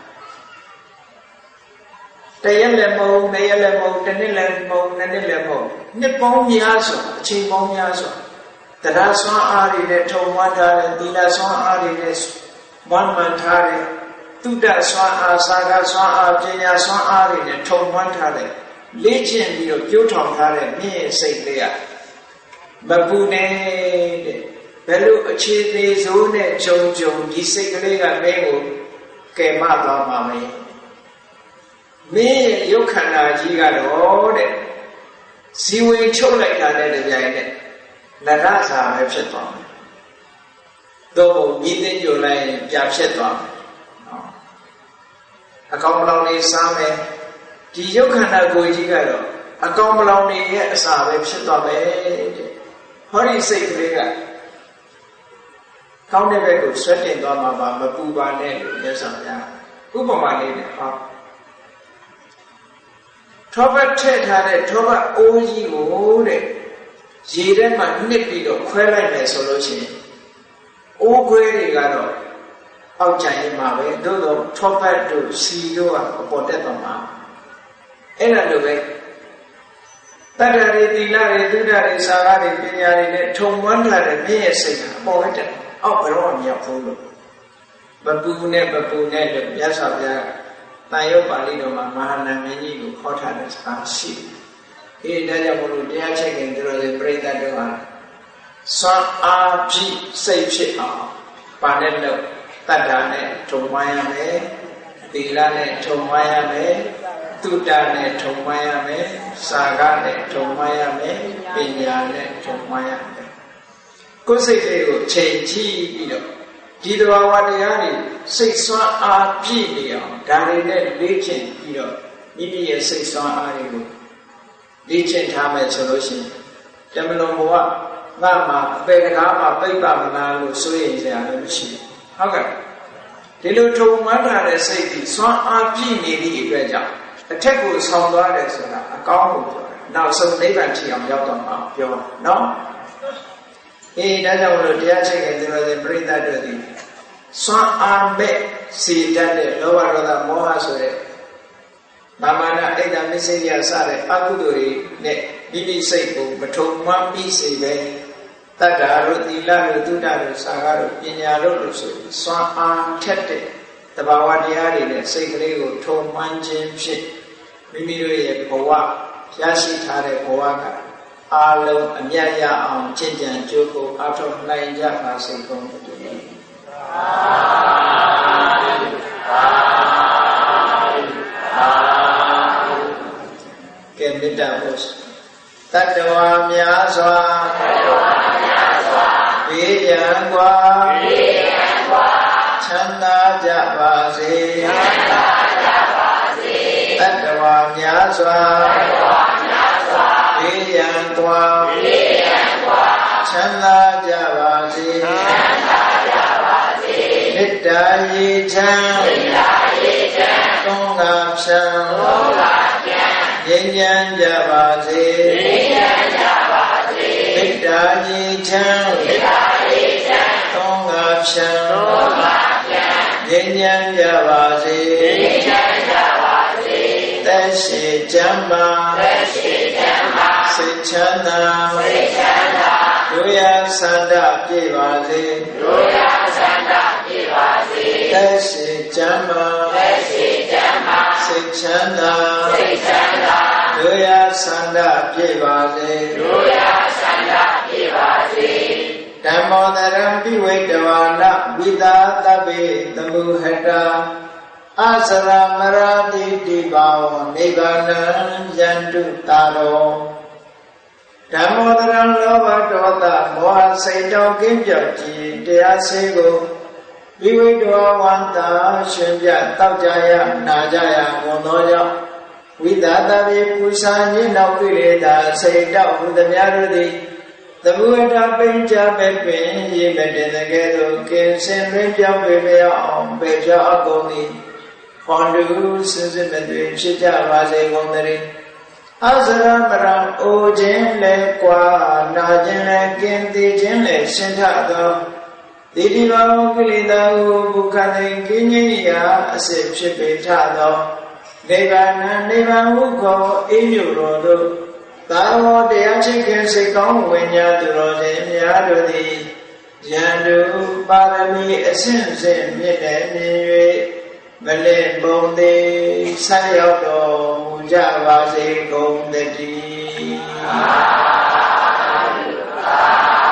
တရက်လည်းမဟုတ်နှစ်ရက်လည်းမဟုတ်တစ်နှစ်လည်းမဟုတ်နှစ်နှစ်လည်းမဟုတ်နှစ်ပေါင်းများစွာအချိန်ပေါင်းများစွာတရားစွမ်းအားတွေနဲ့ထုံမွမ်းထားတယ်သီလစွမ်းအားတွေနဲ့မွမ်းမံထားတယ်တုဒ္ဒစွမ်းအားစာကစွမ်းအားပညာစွမ်းအားတွေနဲ့ထုံမွမ်းထားတယ်လေ့ကျင့်ပြီးတော့ပြုထောင်ထားတဲ့မြင့်စိတ်လေးကမပူနဲ့တဲ့ဘယ်လိုအခြေသေးစိုးနဲ့ဂျုံဂျုံဒီစိတ်ကလေးကမင်းကိုကယ်မသွားမှာမလဲမင်းရဲ့ရုပ်ခန္ဓာကြီးကတော့တဲ့ဇီဝင်ချုပ်လိုက်တာနဲ့တပြိုင်နက်နရစာပဲဖြစ်သွားမယ်။သို့မဟုတ်မြည်သိညိုလိုက်ရင်ပြဖြစ်သွားမယ်။နော်။အကောင်ပလောင်လေးစားမယ်။ဒီရုပ်ခန္ဓာကိုယ်ကြီးကတော့အကောင်ပလောင်လေးရဲ့အစာပဲဖြစ်သွားမယ်တဲ့။ဟောဒီစိတ်ကလေးကကောင်းတဲ့ဘက်ကိုဆွဲတင်သွားမှာပါမပူပါနဲ့လို့မြတ်စွာဘုရားဥပမာလေးနဲ့ဟောထောပတ်ထည့်ထားတဲ့ထောပတ်အိုးကြီးကိုတဲ့ရေထဲမှာနှစ်ပြီးတော့ခွဲလိုက်မယ်ဆိုလို့ရှိရင်အိုးခွဲတွေကတော့အောက်ကျန်ရင်မှာပဲသို့တော့ထောပတ်တို့စီတို့ကအပေါ်တက်သွားမှာအဲ့ဒါလိုပဲတတ္တရိသီလရိသုဒ္ဓရိစာရရိပညာရိနဲ့ထုံမွမ်းထားတဲ့မြင့်ရဲ့စိတ်ကအပေါ်လိုက်တယ်အောက်ဘယ်တော့မှမရောက်ဘူးလို့မပူနဲ့လို့မြတ်စွာဘုရားတန်ရုပ်ပါဠိတော်မှာမဟာနာမင်းကြီးကိုခေါ်ထားတဲ့စကားရှိတယ်ဒါကြောင့်မလို့တရားချက်ခင်သူတို့တွေပြိဿတ်တို့ဟာစွမ်းအားဖြည့်စိတ်ဖြစ်အောင်ပါနဲ့လို့တတ္တာနဲ့ထုံမှန်းရမယ်သီလနဲ့ထုံမှန်းရမယ်တုတ္တနဲ့ထုံမှန်းရမယ်စာကနဲ့ထုံမှန်းရမယ်ပညာနဲ့ထုံမှန်းရမယ်ကိုယ်စိတ်လေးကိုချိန်ကြည့်ပြီးတော့ဒီတဘာဝတရားတွေစိတ်စွမ်းအားပြည့်နေအောင်ဒါတွေနဲ့လေ့ကျင့်ပြီးတော့မိမိရဲ့စိတ်စွမ်းအားတွေကိုလေ့ကျင့်ထားမယ်ဆိုလို့ရှိရင်တမလုံးဘဝငါမှာအပေတကားမှာပြိပမလားလို့ဆိုရင်စရာလည်းမရှိဘူးဟုတ်ကဲ့ဒီလိုထုံမှန်းထားတဲ့စိတ်ဒီစွမ်းအားပြည့်နေသည့်အတွက်ကြောင့်အထက်ကိုဆောင်သွားတယ်ဆိုတာအကောင်းကိုပြောတယ်နောက်ဆုံးနိဗ္ဗာန်ထိအောင်ရောက်တော့မှာပြောတယ်နော်ဒါကြောင့်လို့တရားချက်ခင်သူတို့ပြိဿတ်တို့ဒီစွမ်းအားမဲ့စေတတ်တဲ့လောဘဒေါသမောဟဆိုတဲ့မာမနာအိတ်တမစ္ဆေယစတဲ့အကုသိုလ်တွေနဲ့မိမိစိတ်ကိုမထုံမှန်းပြီးစေပဲတတ္တာတို့သီလတို့သုဒ္ဓတို့စာဃတို့ပညာတို့လို့ဆိုပြီးစွမ်းအားထက်တဲ့တဘာဝတရားတွေနဲ့စိတ်ကလေးကိုထုံမှန်းခြင်းဖြစ်မိမိတို့ရဲ့ဘဝရရှိထားတဲ့ဘဝကအာလုံးအမြတ်ရအောင်ကျင့်ကြံကြိုးကိုအားထုတ်နိုင်ကြပါစေကုန်သတည်းကဲမေတ္တာပို့တတ္တဝါများစွာဘေးရန်กว่าချမ်းသာကြပါစေတတ္တဝါများစွာဘေးရန်กว่าချမ်းသာကြပါစေမေတ္တာရေချမ်းသုံးငါဖြံငြိမ်းချမ်းကြပါစေမေတ္တာရေချမ်းသုံးငါဖြံငြိမ်းချမ်းကြပါစေသက်ရှိချမ်းသာစိတ်ချမ်းသာတို့ရဆန္ဒပြည့်ပါစေသက်ရှိချမ်းသာစိတ်ချမ်းသာတို့ရဆန္ဒပြည့်ပါစေဓမ္မောတရံပိဝိတဝါနဝိသာတဗ္ဗေသမှုဟတာအစရမရာတိတိပါဝနိဗ္ဗာနံယန္တုတာရောဓမ္မောတရံလောဘဒေါသမောဟစိတ်တောကင်းပြောက်ခြင်းတရားစေကိုပိဝိတဝါဝန္တာရှင်ပြတောက်ကြရနာကြရဝန်သောကြောင့်ဝိသာတဗ္ဗေပူဇာညိနောက်ကိလေသာစိတ်တောက်ဟူသည်များတို့သည်သမုဒ္ဒပိဉ္စမဲ့ပင်ရေမတင်တဲ့ကဲ့သို့ကင်းစင်တွင်ပြောင်းပေမရအောင်ပေပြောင်းအကုန်သည်ဟောတုစင်စစ်မသွေဖြစ်ကြပါစေကုန်သတည်းအစရမရံအိုခြင်းလည်းကွာနာခြင်းလည်းကင်းသေးခြင်းလည်းရှင်းထသောတိတိဘာဝကိလေသာဟုဘုခတိကင်းခြင်းရာအစစ်ဖြစ်ပေထသောနိဗ္ဗာန်ဟုခေါ်အေးမြုတော်တို့သာဝတရားချစ်ခင်စိတ်ကောင်းဝိညာဉ်သူတော်ရှင်များတို့သည်ယန္တုပါရမီအစဉ်စဉ်မြင့်တဲ့မြင်၍မလင့်ပုံသေးဆက်ရောက်တော်မူကြပါစေကုန်သတည်း